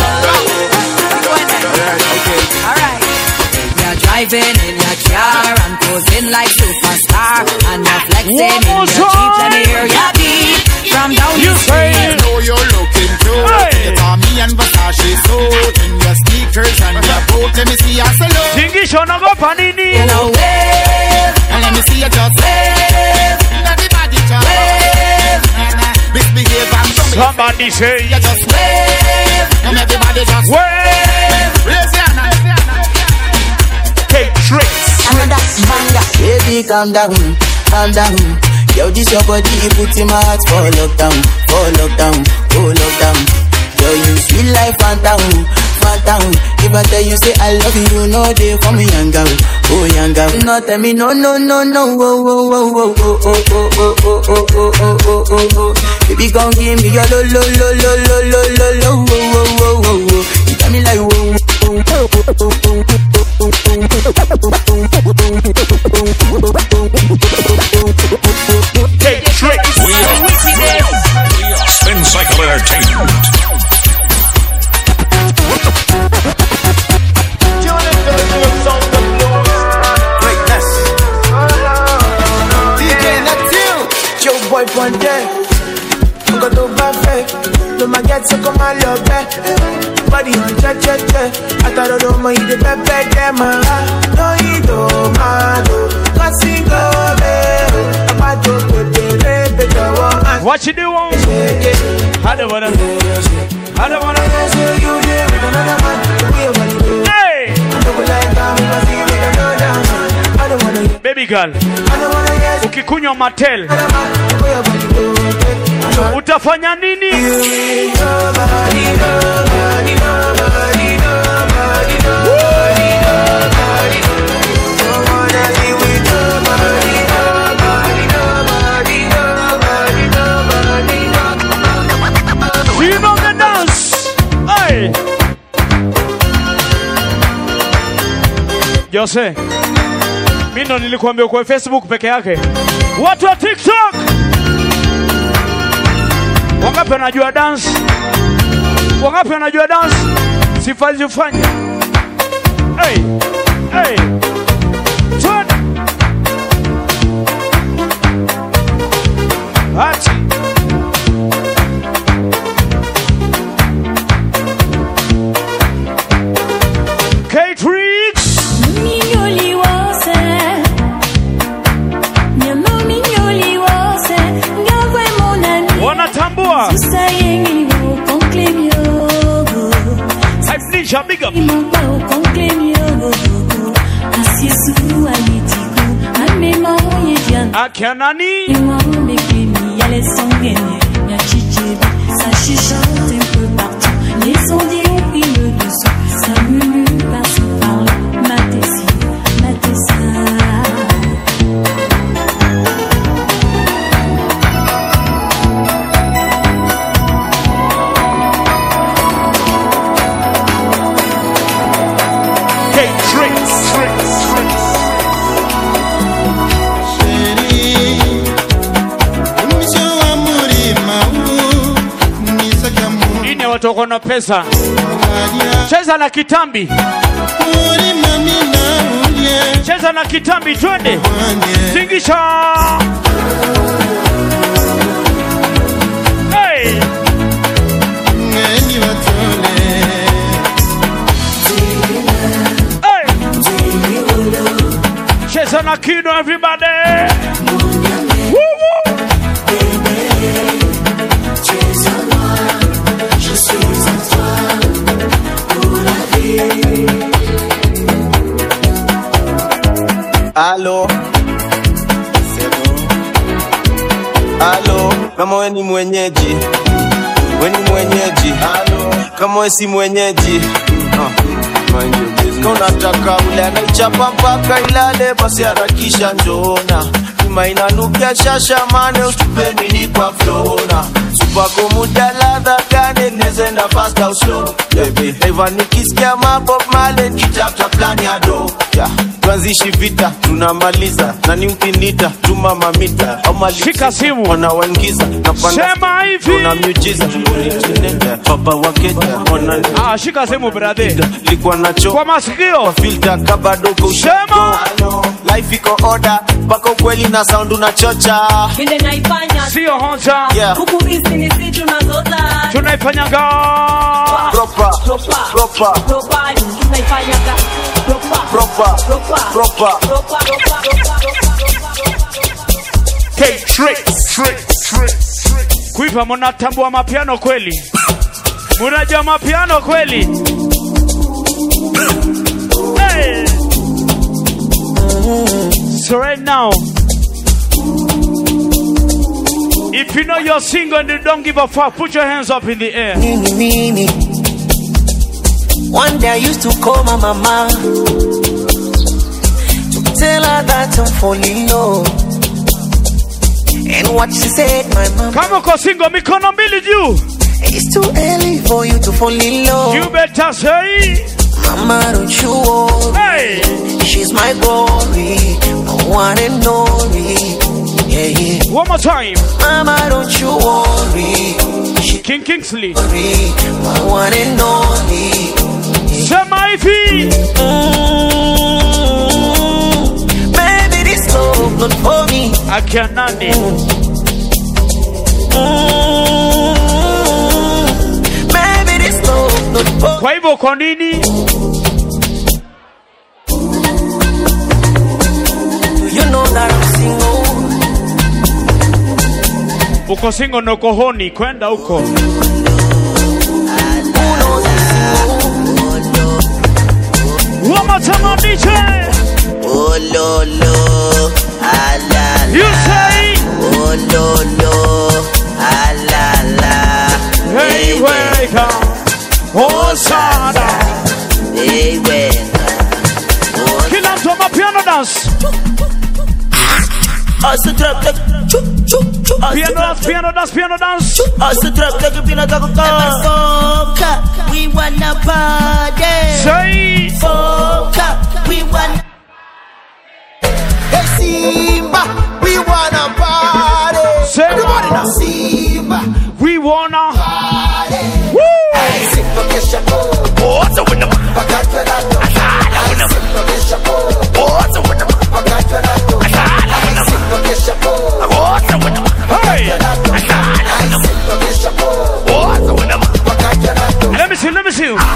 Alright, you're driving in your car and posing like superstar, and you're flexing in your Jeep. Let me hear your beat from down the street. I know you're looking cute. Hey. Tommy and Versace suit in your sneakers and your boot. Let me see your salute. Tingisha unagopa nini? You know wave, and let me see you just wave. Everybody just wave. Misbehave and come. Somebody say you just wave, and everybody just wave. Raise your hand. Take tricks. Baby, calm down, calm down. Yo, this your body, put in my heart for lockdown, for lockdown, for lockdown. Yo, you feel like phantom, phantom. If I tell you say I love you, no day for me, young girl, oh young girl. No tell me no, no, no, no, oh, oh, oh, oh, oh, oh, oh, oh, oh, oh, oh, oh, oh, oh. Baby, gon' give me your lo, lo, lo, lo, lo, lo, lo, lo, oh, oh, oh, oh, oh. You got me like oh, oh, oh, oh, oh, oh, oh. Take tricks. We are, we are Spin Cycle Entertainment. Greatness. D J Neptune. Your boy one day. I'm gonna buffet. No man get so come on love back. Body on check check check. I thought I don't mind the pepe them. No you don't mind. Cause he go there. I do the baby the what you do on? I don't wanna. I don't wanna. You there with another man. Hey. I don't like how we see with another man. I don't wanna. Baby girl. I don't wanna yes. Ukikunywa Mattel. Utafanya nini? Nobody, nobody, nobody, nobody, nobody, nobody, nobody. Don't wanna be with nobody, nobody, nobody, nobody, nobody. You know the dance. Hey. Jose. Mimi ndo nilikuambia kwa Facebook peke yake. Watu wa TikTok. Wangapi wanajua dance? Wangapi wanajua dance? Sifanyi ufanye. Hey. Hey. Turn. Ati. K-Tricks. Mignoli wose. Nyama mignoli wose. Ngavwe mon ami. Wanatambua. Susayengi wo konklemyo. Hype Ninja, big up. Imamba wo konklemyo. Asiesu alitiku. Amema oye dian. Akia nani? Imwa mekemi yale sangene. Ya chichebi. Ça chuchote un peu partout. Les sondiers ont pris le dessous. Ça murmure par-ci par-là. Matessi, Matessa. Ine watu wako na pesa. Cheza na kitambi. Cheza na kitambi twende. Zingisha. Hey. Hey. Cheza na Kido everybody. Woo woo. Allo. Allo, kama we ni mwenyeji. We ni mwenyeji. Allo, kama we si mwenyeji. Kama unataka ule anaichapa mpaka ilale, basi harakisha njona. Nyuma inanukia shasha mane usitupeni ni kwa flona. Supako muda ladha gane nezenda fast au slow. Baby, Eva nikisikia mabob male kitafta plan ya do. Yeah. Tuanzishi vita, tunamaliza. Nani ukinita, tuma mamita. Shika simu. Wanawangiza. Sema hivi. Tuna miujiza. Papa waketa. Ah, shika simu brother. Likuwa nacho. Kwa masikio. Filter kabadoko. Sema. Life iko order. Pako kweli na sound unachocha. Vile naifanya. Sio honja. Yeah. Huku hizi ni si tunazota. Tunaifanyaga. Proper. Proper. Proper. Proper. Tunaifanyaga. Proper. Proper. Proper. Proper. K-Tricks. Kuipa mnatambua mapiano kweli? Mnajua mapiano kweli? Hey. So right now, if you know you're single and you don't give a fuck, put your hands up in the air. Mini, mini. One day I used to call my mama to tell her that I'm falling low. And what she said, my mama, kama uko single, mikono mbili juu. It's too early for you to fall in love. You better say, Mama, don't you worry. Hey. She's my glory, my one and only. Yeah, yeah. One more time. Mama, don't you worry. She's King Kingsley, my one and only. Yeah. Sema hivi. Mm, baby, this love not for me. Akianani. Mm, baby, this love not for me. Kwa hivyo kwa nini? You know that I'm single. Uko single na uko honi, kwenda uko. One more time on D J. Oh lo lo, ah la la. You say. Oh lo lo, ah la la. Hey wake up, oh sada. Hey wake up. Kila mtu wa piano dance. Asa trap like chu chu chu. Piano dance, piano dance, piano dance. Asa trap like pina takoka. We wanna party. Say. Foka, we wanna. Hey Simba, we wanna party. Say everybody now. Simba, we wanna party. Woo! Hey Simba, kesha po. What's up with the pakatwe nato? Asala with the Simba, kesha po. What's up with the pakatwe nato? Asala with the Simba, kesha po. What's up with the Hey! Asala with the Simba, kesha po. What's up with the pakatwe nato? Let me see, let me see. I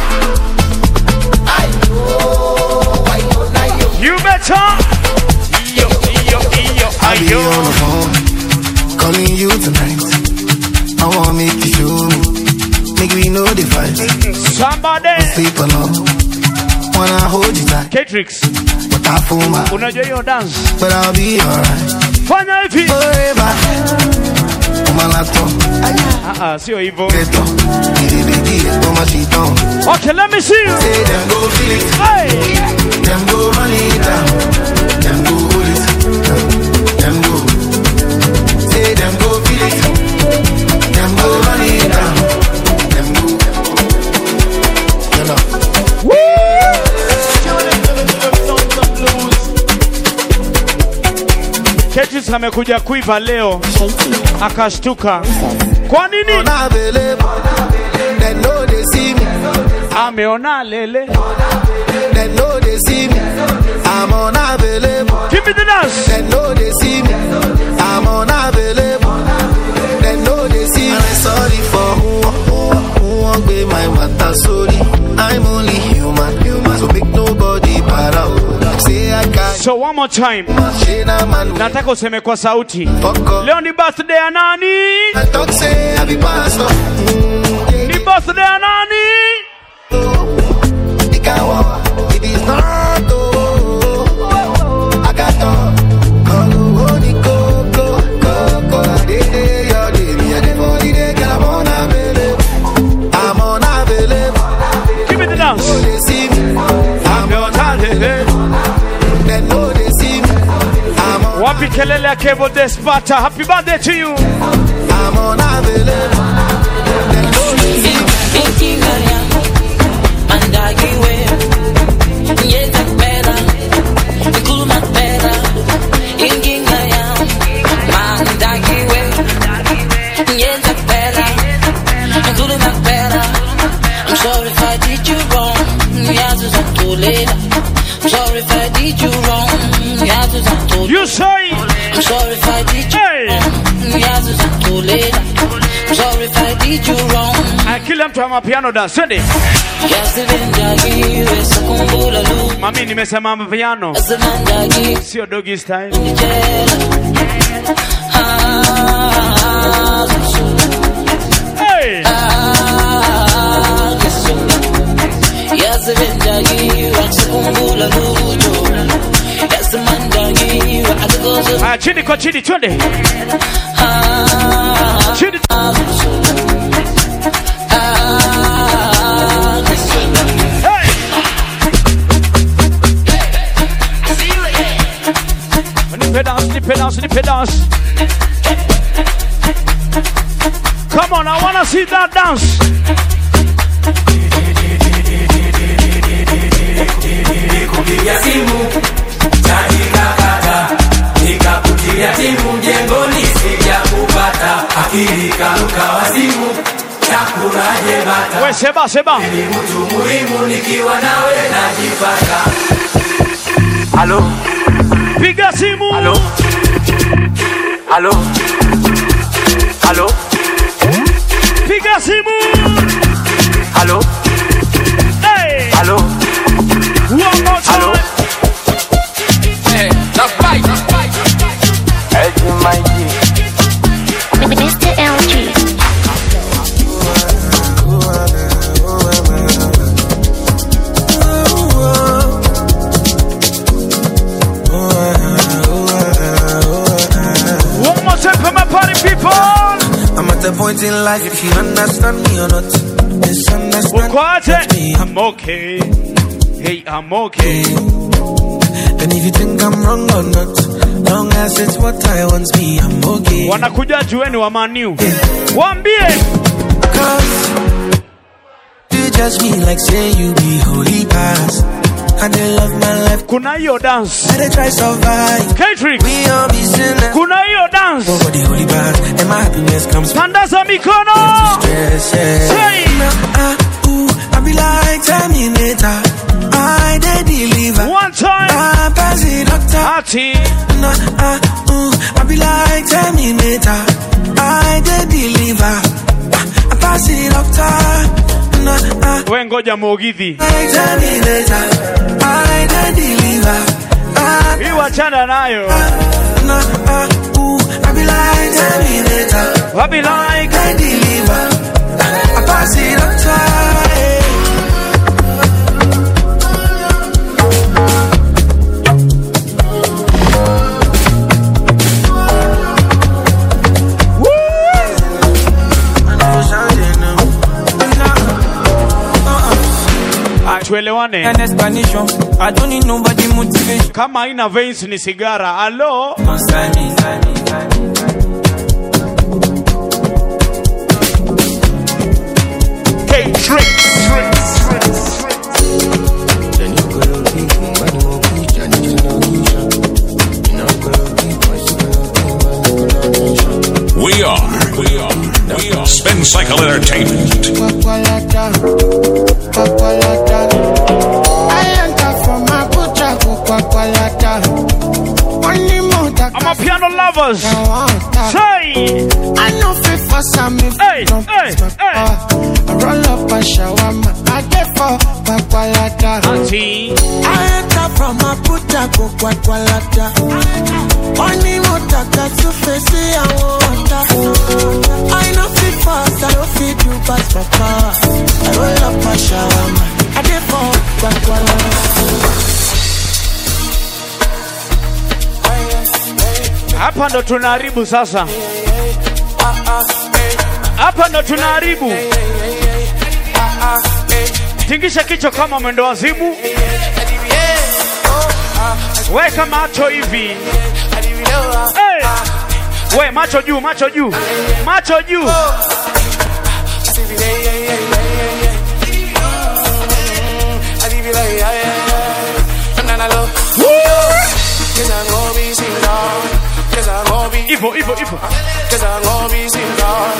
know, I know, I know. You better. Yo, yo, yo, I'll be on the phone, calling you tonight. I wanna make you show me, make we know the fight. Somebody. Sleep alone, wanna hold you tight. K-Tricks. But I fool my, unajua hiyo dance. but I'll be alright. Fanya hivi. Forever, on my laptop. Ah ah, sio hivyo. Get on, get it, get it, on my sheet on. Okay, let me see you. Say them go feel it, Hey. them go run it down, them go hold it, them go. Say them go feel it, them go run it down, them go. You know. K-Tricks amekuja kuiva leo. Akashtuka. Kwa nini? They know they see me. I'm wameona lele. They know they see me, I'm unavailable. Give me the dance. They know they see me, I'm unavailable. They know they see me. And I'm sorry for who, who, who won't be my matter. Sorry, I'm only human, human. So make nobody para. Say I can't. So one more time. Nataka useme kwa sauti. Leo ni birthday ya nani? I talk say I be pastor. Ni birthday ya nani? It is not oh, I got to go the coco coco day day your day me and the body day I'm unavailable. I'm unavailable. Give me the dance. They see me. I'm unavailable. They know they see me. I'm unavailable. Wapi kelele ya Kevo Despata. Happy birthday to you. I'm unavailable. They know they see me. I'm sorry if I did you wrong. I'm sorry if I did you wrong. You say I'm sorry if I did you wrong. I'm sorry if I did you wrong. I kill him to have a piano dance, Sunday. Mami nimesema piano. Sio doggy style. Hey. Ah, chini kwa chini, twende. Chini. Hey. Nipe dance, nipe dance, nipe dance. Come on, I wanna see that dance. Nikupigia simu dakika kadhaa, nikakutia timu mjengoni sijakupata, akili karuka wazimu, takuraje bata. We seba seba. Ni mtu muhimu nikiwa nawe najipata. Halo, piga simu. Halo, halo, halo, piga simu. Halo, hey, halo. One more time. Hello. Hey, that's right. That's right. Hey, my G. Mister L G. One more time for my party people. I'm at the point in life if you understand me or not. Misunderstand me. I'm okay. Hey, I'm okay. And if you think I'm wrong or not, long as it's what I want me, I'm okay. Wanakuja jueni wa maniu. Wambie. Cause you judge me like say you be holy past. And they love my life. Kuna hiyo dance. And they try survive. K-Trix. We all be sinners. Kuna hiyo dance. Nobody holy past. And my happiness comes from Tandaza mikono. Stress, yeah. Say. Uh, ooh, I be like Terminator. I they deliver. One time. I pass it doctor. Ati. No, uh, ooh, I be like Terminator. I they deliver. I pass it doctor. No, uh, we ngoja Mugithi. I Terminator. I they deliver. Hii wachana nayo. No, uh, ooh, I be like Terminator. I be like I deliver. I pass it doctor. Tuelewane. I don't need nobody motivation. Kama haina veins ni sigara. Hello. K-Trix. We are, we are, we are Spin Cycle Entertainment. Kwakwalata. I enter from Abuja, go Kwakwalata. Only more that I'm a piano lovers. Say. I know fit for some if hey, don't hey, my hey. I roll up a shawarma. I get for Kwakwalata. Auntie. I enter from Abuja, go Kwakwalata. Only more that to face it, I want that. I know fit fast, I don't fit you pass my car. I roll up a shawarma. I get for Kwakwalata. Hapa ndo tunaharibu sasa. Hapa ndo tunaharibu. Tingisha kichwa kama mwendo wazimu. Weka macho hivi. Hey. We macho juu, macho juu. Macho juu. Ivo, Ivo, Ivo. Cause I'm gonna be single.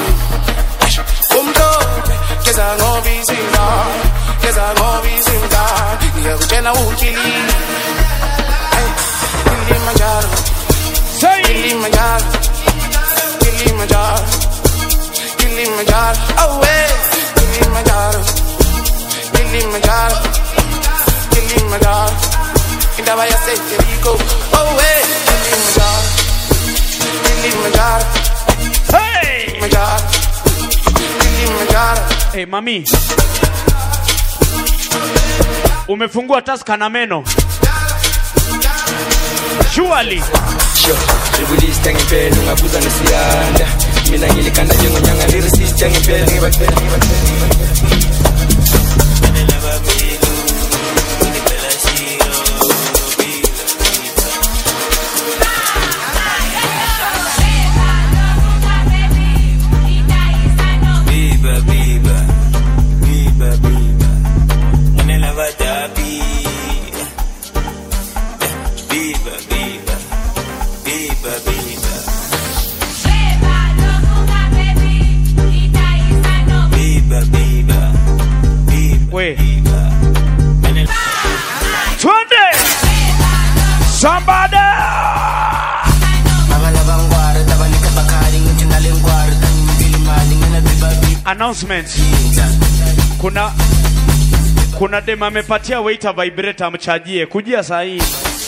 Cause I'm gonna be single. Cause I'm gonna be single. Yeah, but then I won't kill you. Kilimanjaro. Say Kilimanjaro. Kilimanjaro. Kilimanjaro. Oh, wait. Kilimanjaro. Kilimanjaro. Kilimanjaro. And that's why I say, here you go. Oh, wait. Kilimanjaro. Kilimanjaro. Hey! Kilimanjaro. Kilimanjaro. Hey, mami. Umefungua taska na meno. Surely. Sure. Release tangi pele ngabuza nisianda. Mina ngilikanda jengo nyanga lyricist tangi pele ngibatela ngibatela. Somebody! Announcement. Kuna kuna dema amepatia waiter vibrator amchajie kujia saa hii.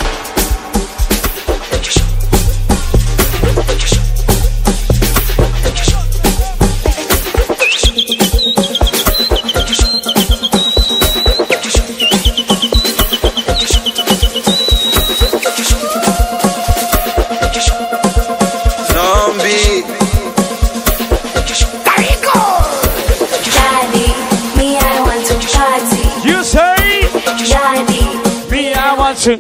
Party,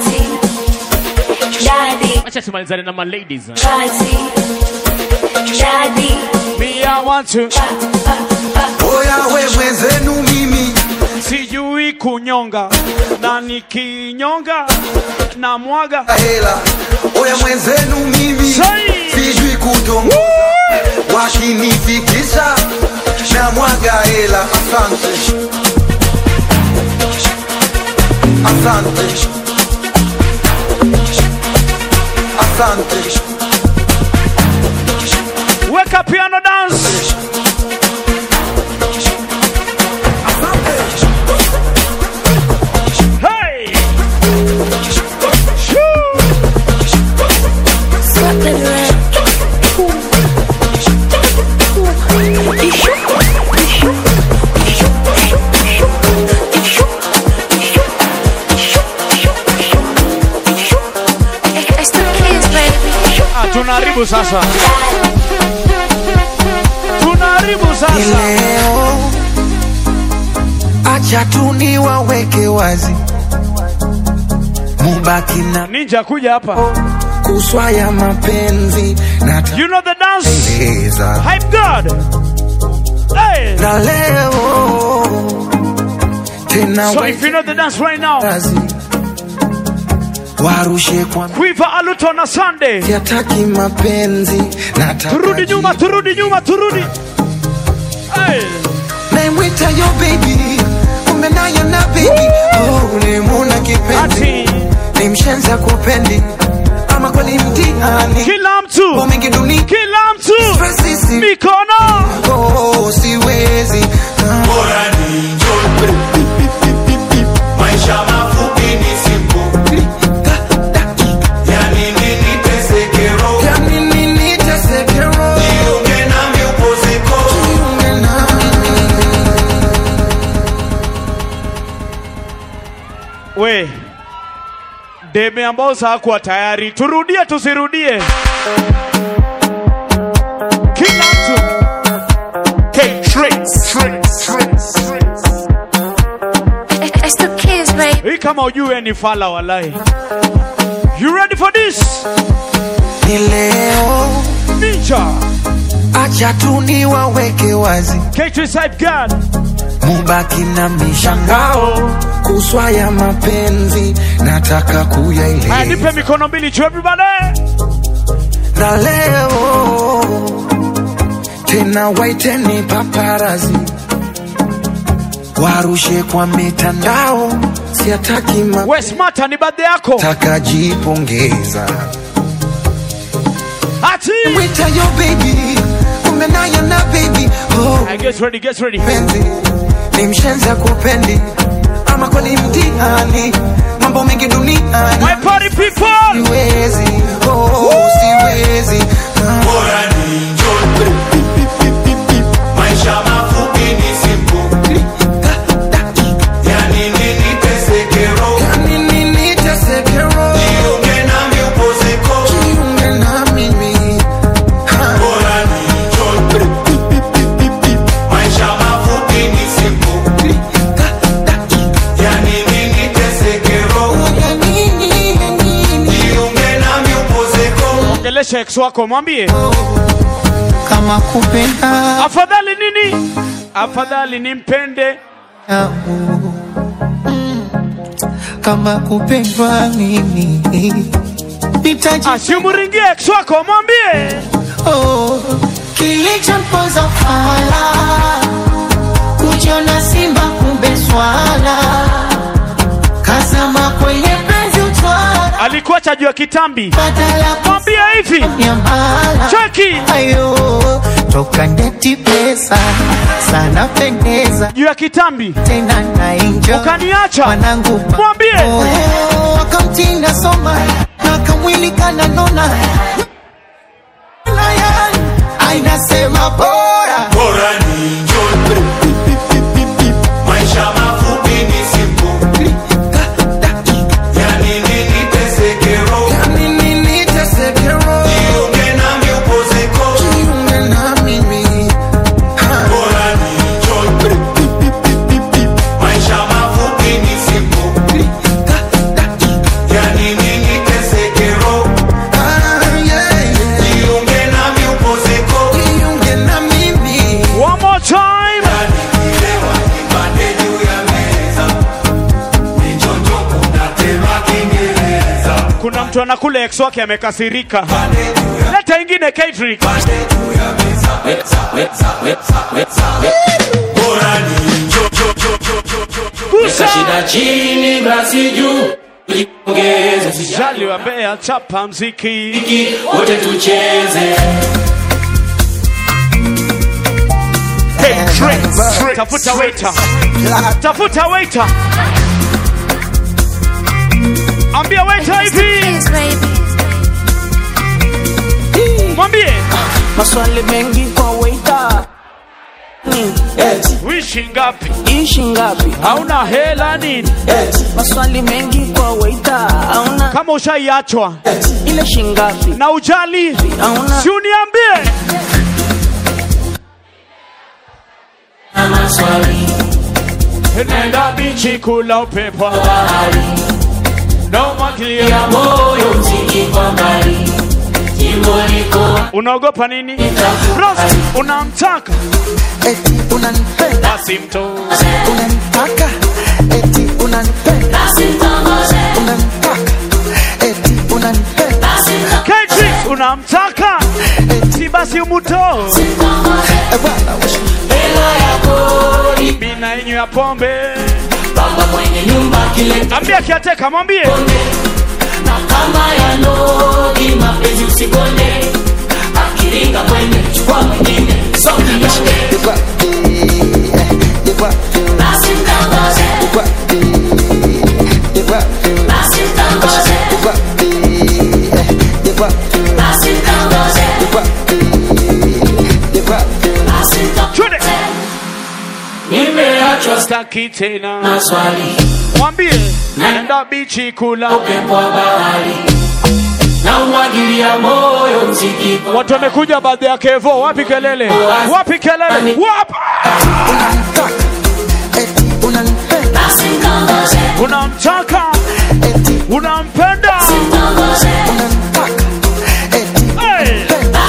daddy. Acha tumalizane na my ladies. Party, daddy. Me I want to. Oya wewe zenu mimi sijui kunyonga na nikinyonga na mwaga hela. Oya mwenzenu mimi sijui kutongoza, wakinifikisha na mwaga hela. Asante, asante, asante. Wake up, piano dance. Hey. Ah, tunaharibu sasa. Tunaharibu sasa. Leo acha tu niwaweke wazi, mubaki na Ninja kuja hapa kuswaya mapenzi na you know the dance. Hype God. Hey. Na leo tena so if you know the dance right now, warushe kwa Quiver Aluto na Sunday. Yataki mapenzi na turudi nyuma, turudi nyuma, turudi. Hey. Naimwita yo baby, baby, oh ulimuna kipenzi, ni mshenza kupendi, ama kwa ni mtihani. Kila mtu, kwa mingi dunia, kila mtu, mikono, oh siwezi. Bora ni njoo, maisha mafupi ni simple. Yani nini tesekero, yani nini tesekero, jiunge nami upozeko, jiunge nami. We deme ambao hakuwa tayari, turudie tusirudie. Kila mtu K-Tricks. It's the kids, baby. Hii kama ujue ni fala walai. You ready for this? Ni leo Ninja, acha tu niwaweke wazi, K-Tricks Hype God, mubaki na mishangao kuswa ya mapenzi, nataka kuyaelewa. haya nipe mikono mbili juu everybody. Na leo tena waiteni paparazi, warushe kwa mitandao, siataki ma we smarta ni birthday yako, takajipongeza. ati Wita yo baby, umenaya na baby, oh I get ready, get ready. penzi, ni mshenza kupendi, ama kwa ni mtihani, mambo mengi duniani. My party people, siwezi, oh siwezi. bora ni njoo, maisha mafupi ni simple. Yani nini tesekero, yani nini tesekero, jiunge nami upozeko, jiunge na mimi. bora ni njoo, maisha mafupi ni simple. Yani nini tesekero, jiunge nami upozeko. ongelesha ex wako mwambie Kama kupenda afadhali nini, afadhali nimpende. kama kupendwa mimi nitaji Asimuringie ex wako mwambie oh Kilichompoza fala, kujiona simba kumbe swala, kazama kwenye penzi utwala, alikuacha juu ya kitambi, badala mwambie hivi nyambala. cheki Ayo, toka ndeti pesa, sana pendeza, juu ya kitambi tena na enjoy. ukaniacha, Wanangu mwambie oh, wakamtinda soma, na kamwili kananona, ainasema bora Bora ni njoo, maisha mafupi ni simple. Yani nini tesekero, yani nini tesekero, jiunge nami upozeko, jiunge na mimi. bora ni njoo, maisha mafupi ni simple. Yani nini tesekero, Ah, yeah, yeah. jiunge nami upozeko, Jiunge na mimi. one more time. nikilewa nipande juu ya meza, nichonjo kunatema Kiingereza. Kuna mtu anakula ex wake amekasirika, leta ingine K-Tricks. Bora ni njoo, njoo, njoo, njoo, njoo, njoo. Kusa Shida chini basi juu, ongeza jali wa Mbeya, chapa mziki wote tucheze. K-Tricks. Tafuta waiter, tafuta waiter, ambia waiter hivi, Kids, baby. mwambie Maswali mengi kwa waiter. Mm, eti, wishi ngapi, ishi ngapi? hauna hela nini, Eti, maswali mengi kwa waiter. Hauna kama ushaiachwa ile shingapi? na ujali, Hauna si uniambie Maswali nenda bichi kula upepo wa bahari, no makilia ya moyo mziki kwa mbali, jimbo liko unaogopa nini, Rost unamtaka Eti unanipenda, basi mto unanitaka, eti unanipenda, unanitaka, eti unanipenda, K-Tricks unamtaka, si basi umuto eh bwana wewe. hela ya kodi, bina inyo ya pombe baba mwenye nyumba kile ambia kiateka mwambie na kama ya nodi mapenzi usikonde akiringa kwenye chukua mwingine soki nyonge basi mtangoze basi mtangoze basi mtangoze Chude nimeachwa staki tena maswali mwambie naenda bichi kula upepo wa bahari na umwagilia moyo mziki. Watu wamekuja baadhi ya Kevo, wapi kelele? Wapi kelele? Wapi? Unamtaka? Unampenda? Hey!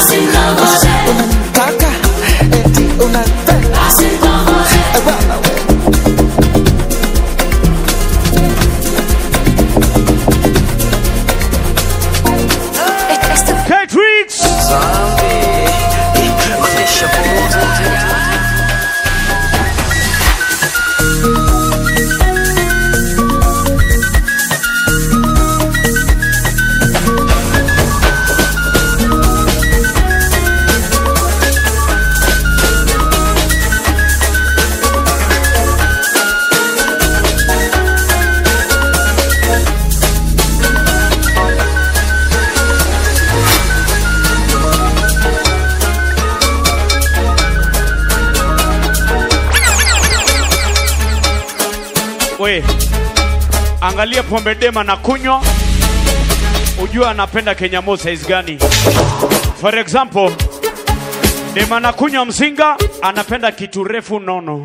We, angalia pombe dema na kunywa, ujua anapenda Kenya Mo size gani. For example, dema na kunywa mzinga, anapenda kitu refu nono.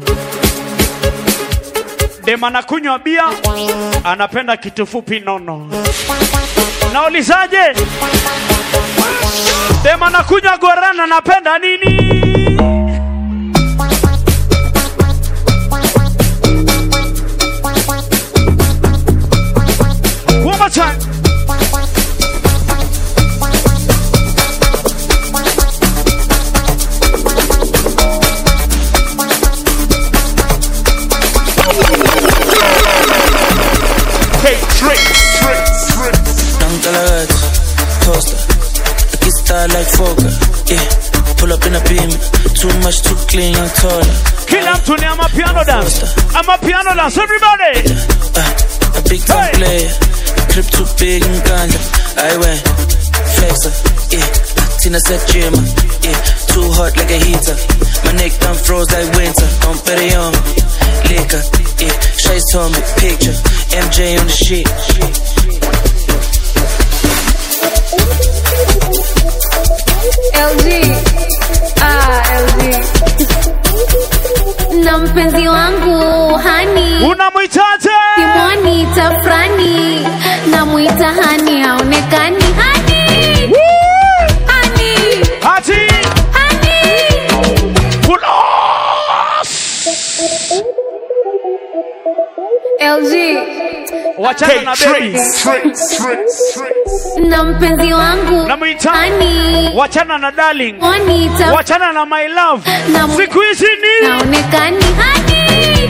Dema na kunywa bia, anapenda kitu fupi nono. Naulizaje? Dema na kunywa gorana, anapenda nini? One more time. Hey, trick, trick, trick. I'm galad, toaster. I get style like Fogger. Yeah, pull up in a beam. Too much, too clean, I'm taller. Kill up to me, I'm a piano dance. I'm a piano dance, everybody. Uh, a big time hey. Player. Crib too big and ganja. I went flexer. Yeah, Tina said gym. Yeah, too hot like a heater. My neck done froze like winter. Don't bet it on me. Liquor. Yeah, Shay's told me picture. M J on the shit. L G. Ah, L G. Na mpenzi wangu hani unamuitaje? Simoni tafrani na muita hani haonekani hani. Woo! Hani Hati hani Pulos L G wachana na baby na mpenzi wangu na muita hani wachana na darling Monita wachana na my love na siku hizi ni haonekani hani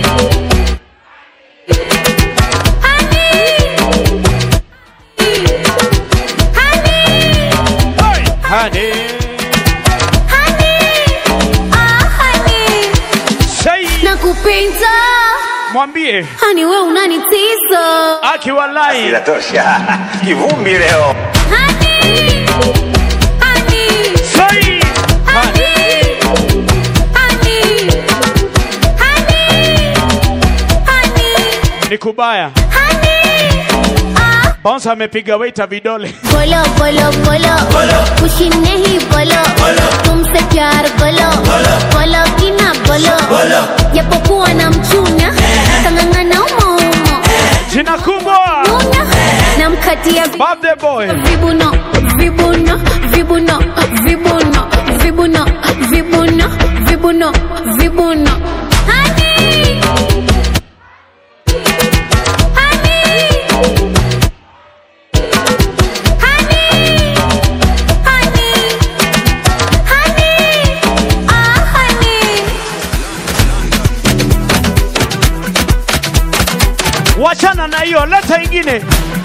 Honey, honey, ah honey, say nakupenda. Mwambie honey, wewe unanitisa. Akiwalai inatosha kivumbi leo. Honey, honey, say honey, honey, honey, honey, nikubaya. Bounce amepiga waiter vidole. Bolo bolo bolo bolo kushi nahi bolo bolo tumse pyar bolo bolo bolo kina bolo bolo yapokuwa na mchunya kangangana umo umo jina kubwa namkatia birthday boy vibuno vibuno vibuno vibuno vibuno vibuno vibuno vibuno honey Wachana na hiyo, leta ingine.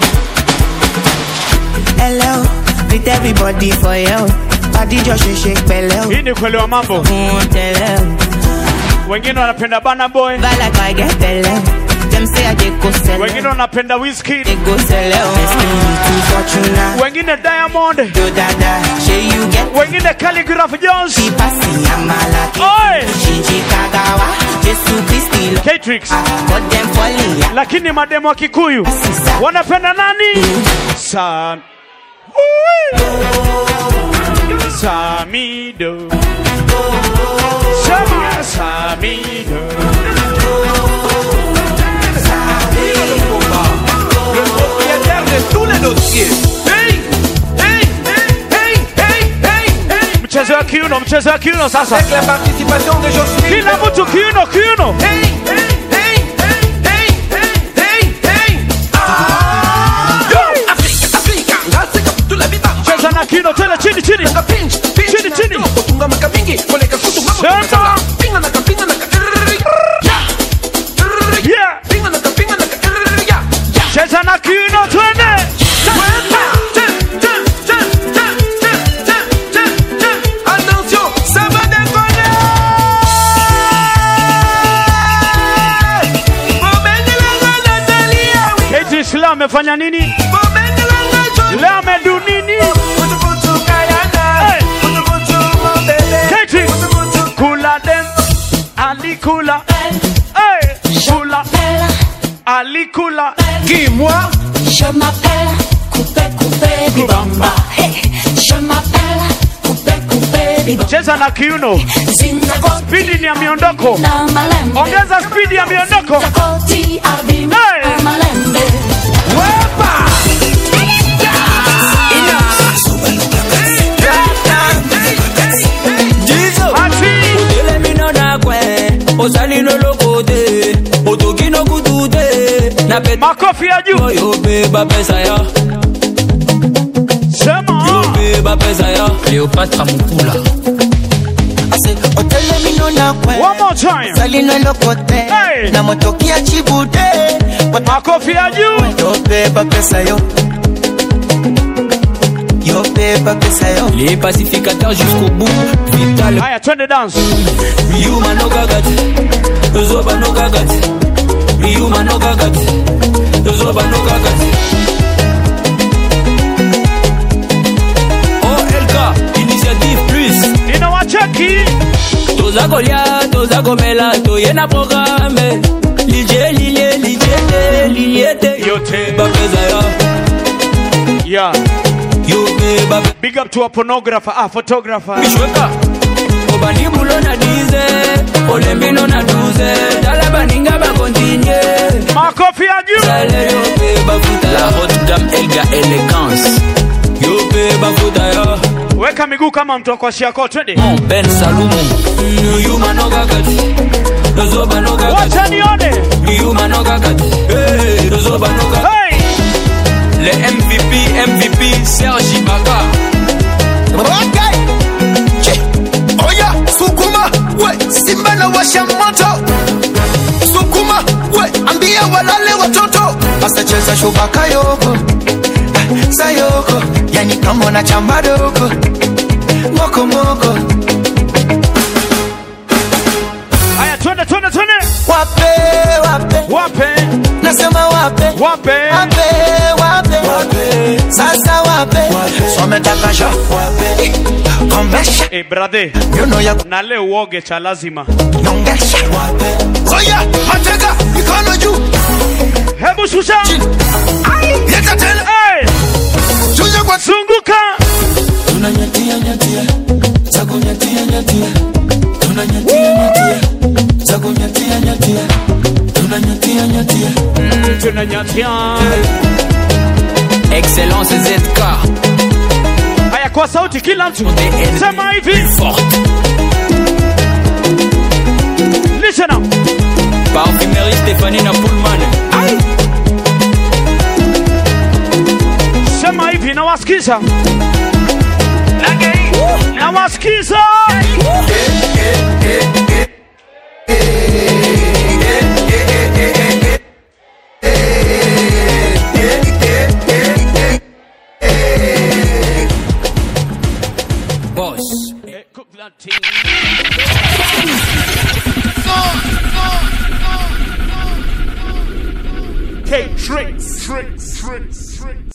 Hello, with everybody for you. Body just shake belly. Hii ni kuelewa mambo. Wengine wanapenda Burna Boy. Bala I get belly. Them say I get go sell. Wengine wanapenda Wizkid. They go sell. Wengine Diamond. Do dada, say you get. Wengine Calligraph Jones. Pasi amala. Oi. Shinji Kagawa. Jesu Kristi. K-Trix. Got them falling. Lakini mademo wa Kikuyu wanapenda nani? Sam. Samido. Sama Samido. Le propriétaire de tous les dossiers. Hey, hey, hey, hey, hey, hey. Mchezo wa kiuno, mchezo wa kiuno sasa. Avec la participation de Joseph. Kila mtu kiuno, kiuno. Hey, hey, hey, hey, hey, hey, hey. Ah! Yo, Africa, Africa. Ngasika kutula biba. Cheza na kiuno tena chini chini. Pinch, pinch. Chini chini. Kutunga makamingi, koleka kutunga Sema. Pinga na kapinga na Yeah. Pinga na kapinga na Cheza na kiuno twende. Attention, ça va déconner. Eti Islam amefanya nini? Leo amedu nini? Eti kula dem alikula. Hey, kula alikula. Qui moi? Je m'appelle Coupé Coupé Bibamba. Hey, je m'appelle Coupé Coupé Bibamba. Cheza na kiuno. Speed ni ya miondoko. Ongeza speed ya miondoko. Hey. Wepa! Makofi ya juu. Yobeba pesa ya. Sema. Yobeba pesa ya. Cleopatra Mukula. One more time. Hey. Na motokia chibude. Makofi ya juu. Yobeba pesa yo. Yobeba pesa yo. Les pacificateurs jusqu'au bout. Vital. Aya, twende dance. Yuma no gagati. Zoba no gagati. Yuma no gagati. Zoba no gagati. O L K, initiative plus. Inawacheki. Toza golia, toza gomela, toyena programme. Lije, lije, lije, lije, yote. Bapeza ya. Yeah. Yote, bapeza. Big up to a pornographer, a photographer. Bishweka. Obani bulo na dize. Olembino na duze. Talaba ninga ba continue. Makofi ya juu. Sale yope bafuta. La haute gamme Elga Elegance. Yope bafuta ya. Weka miguu kama mtu kwa shiako, twende. Mon Ben Salumu. Yuma no gagati. Zoba no gagati. Wacha nione. Yuma no gagati. Hey, Zoba no gagati. Hey. Le M V P, M V P, Serge Ibaka. Okay. Che. Oya, sukuma. We, Simba na washa moto. Sukuma. We, ambia walale watoto. Basta cheza shubaka yoko. Sayoko. Yani kama na chamba doko. Moko moko. Aya, twende twende twende. Wape, wape. Wape. Nasema wape. Wape. Wape, wape. Wape. Sasa wape. Sometaka sha. Wape. Kombesha. Eh, brother. You know ya. Na leo uoge cha lazima. Nongesha. Wape. Oya, mateka, mikono juu. Hebu shusha. Leta tena. Hey. Shusha kwa zunguka. Tunanyatia nyatia. Zago nyatia nyatia. Tunanyatia nyatia. Zago nyatia nyatia. Tunanyatia nyatia. Mm, tunanyatia. Excellence Z K. Haya, kwa sauti kila mtu. Sema hivi. Forte. Listen up. Parfumerie Stéphanie Napoulman. Aïe. Sema hivi, nawasikiza. Nawasikiza. thing. K tricks, tricks, tricks, tricks.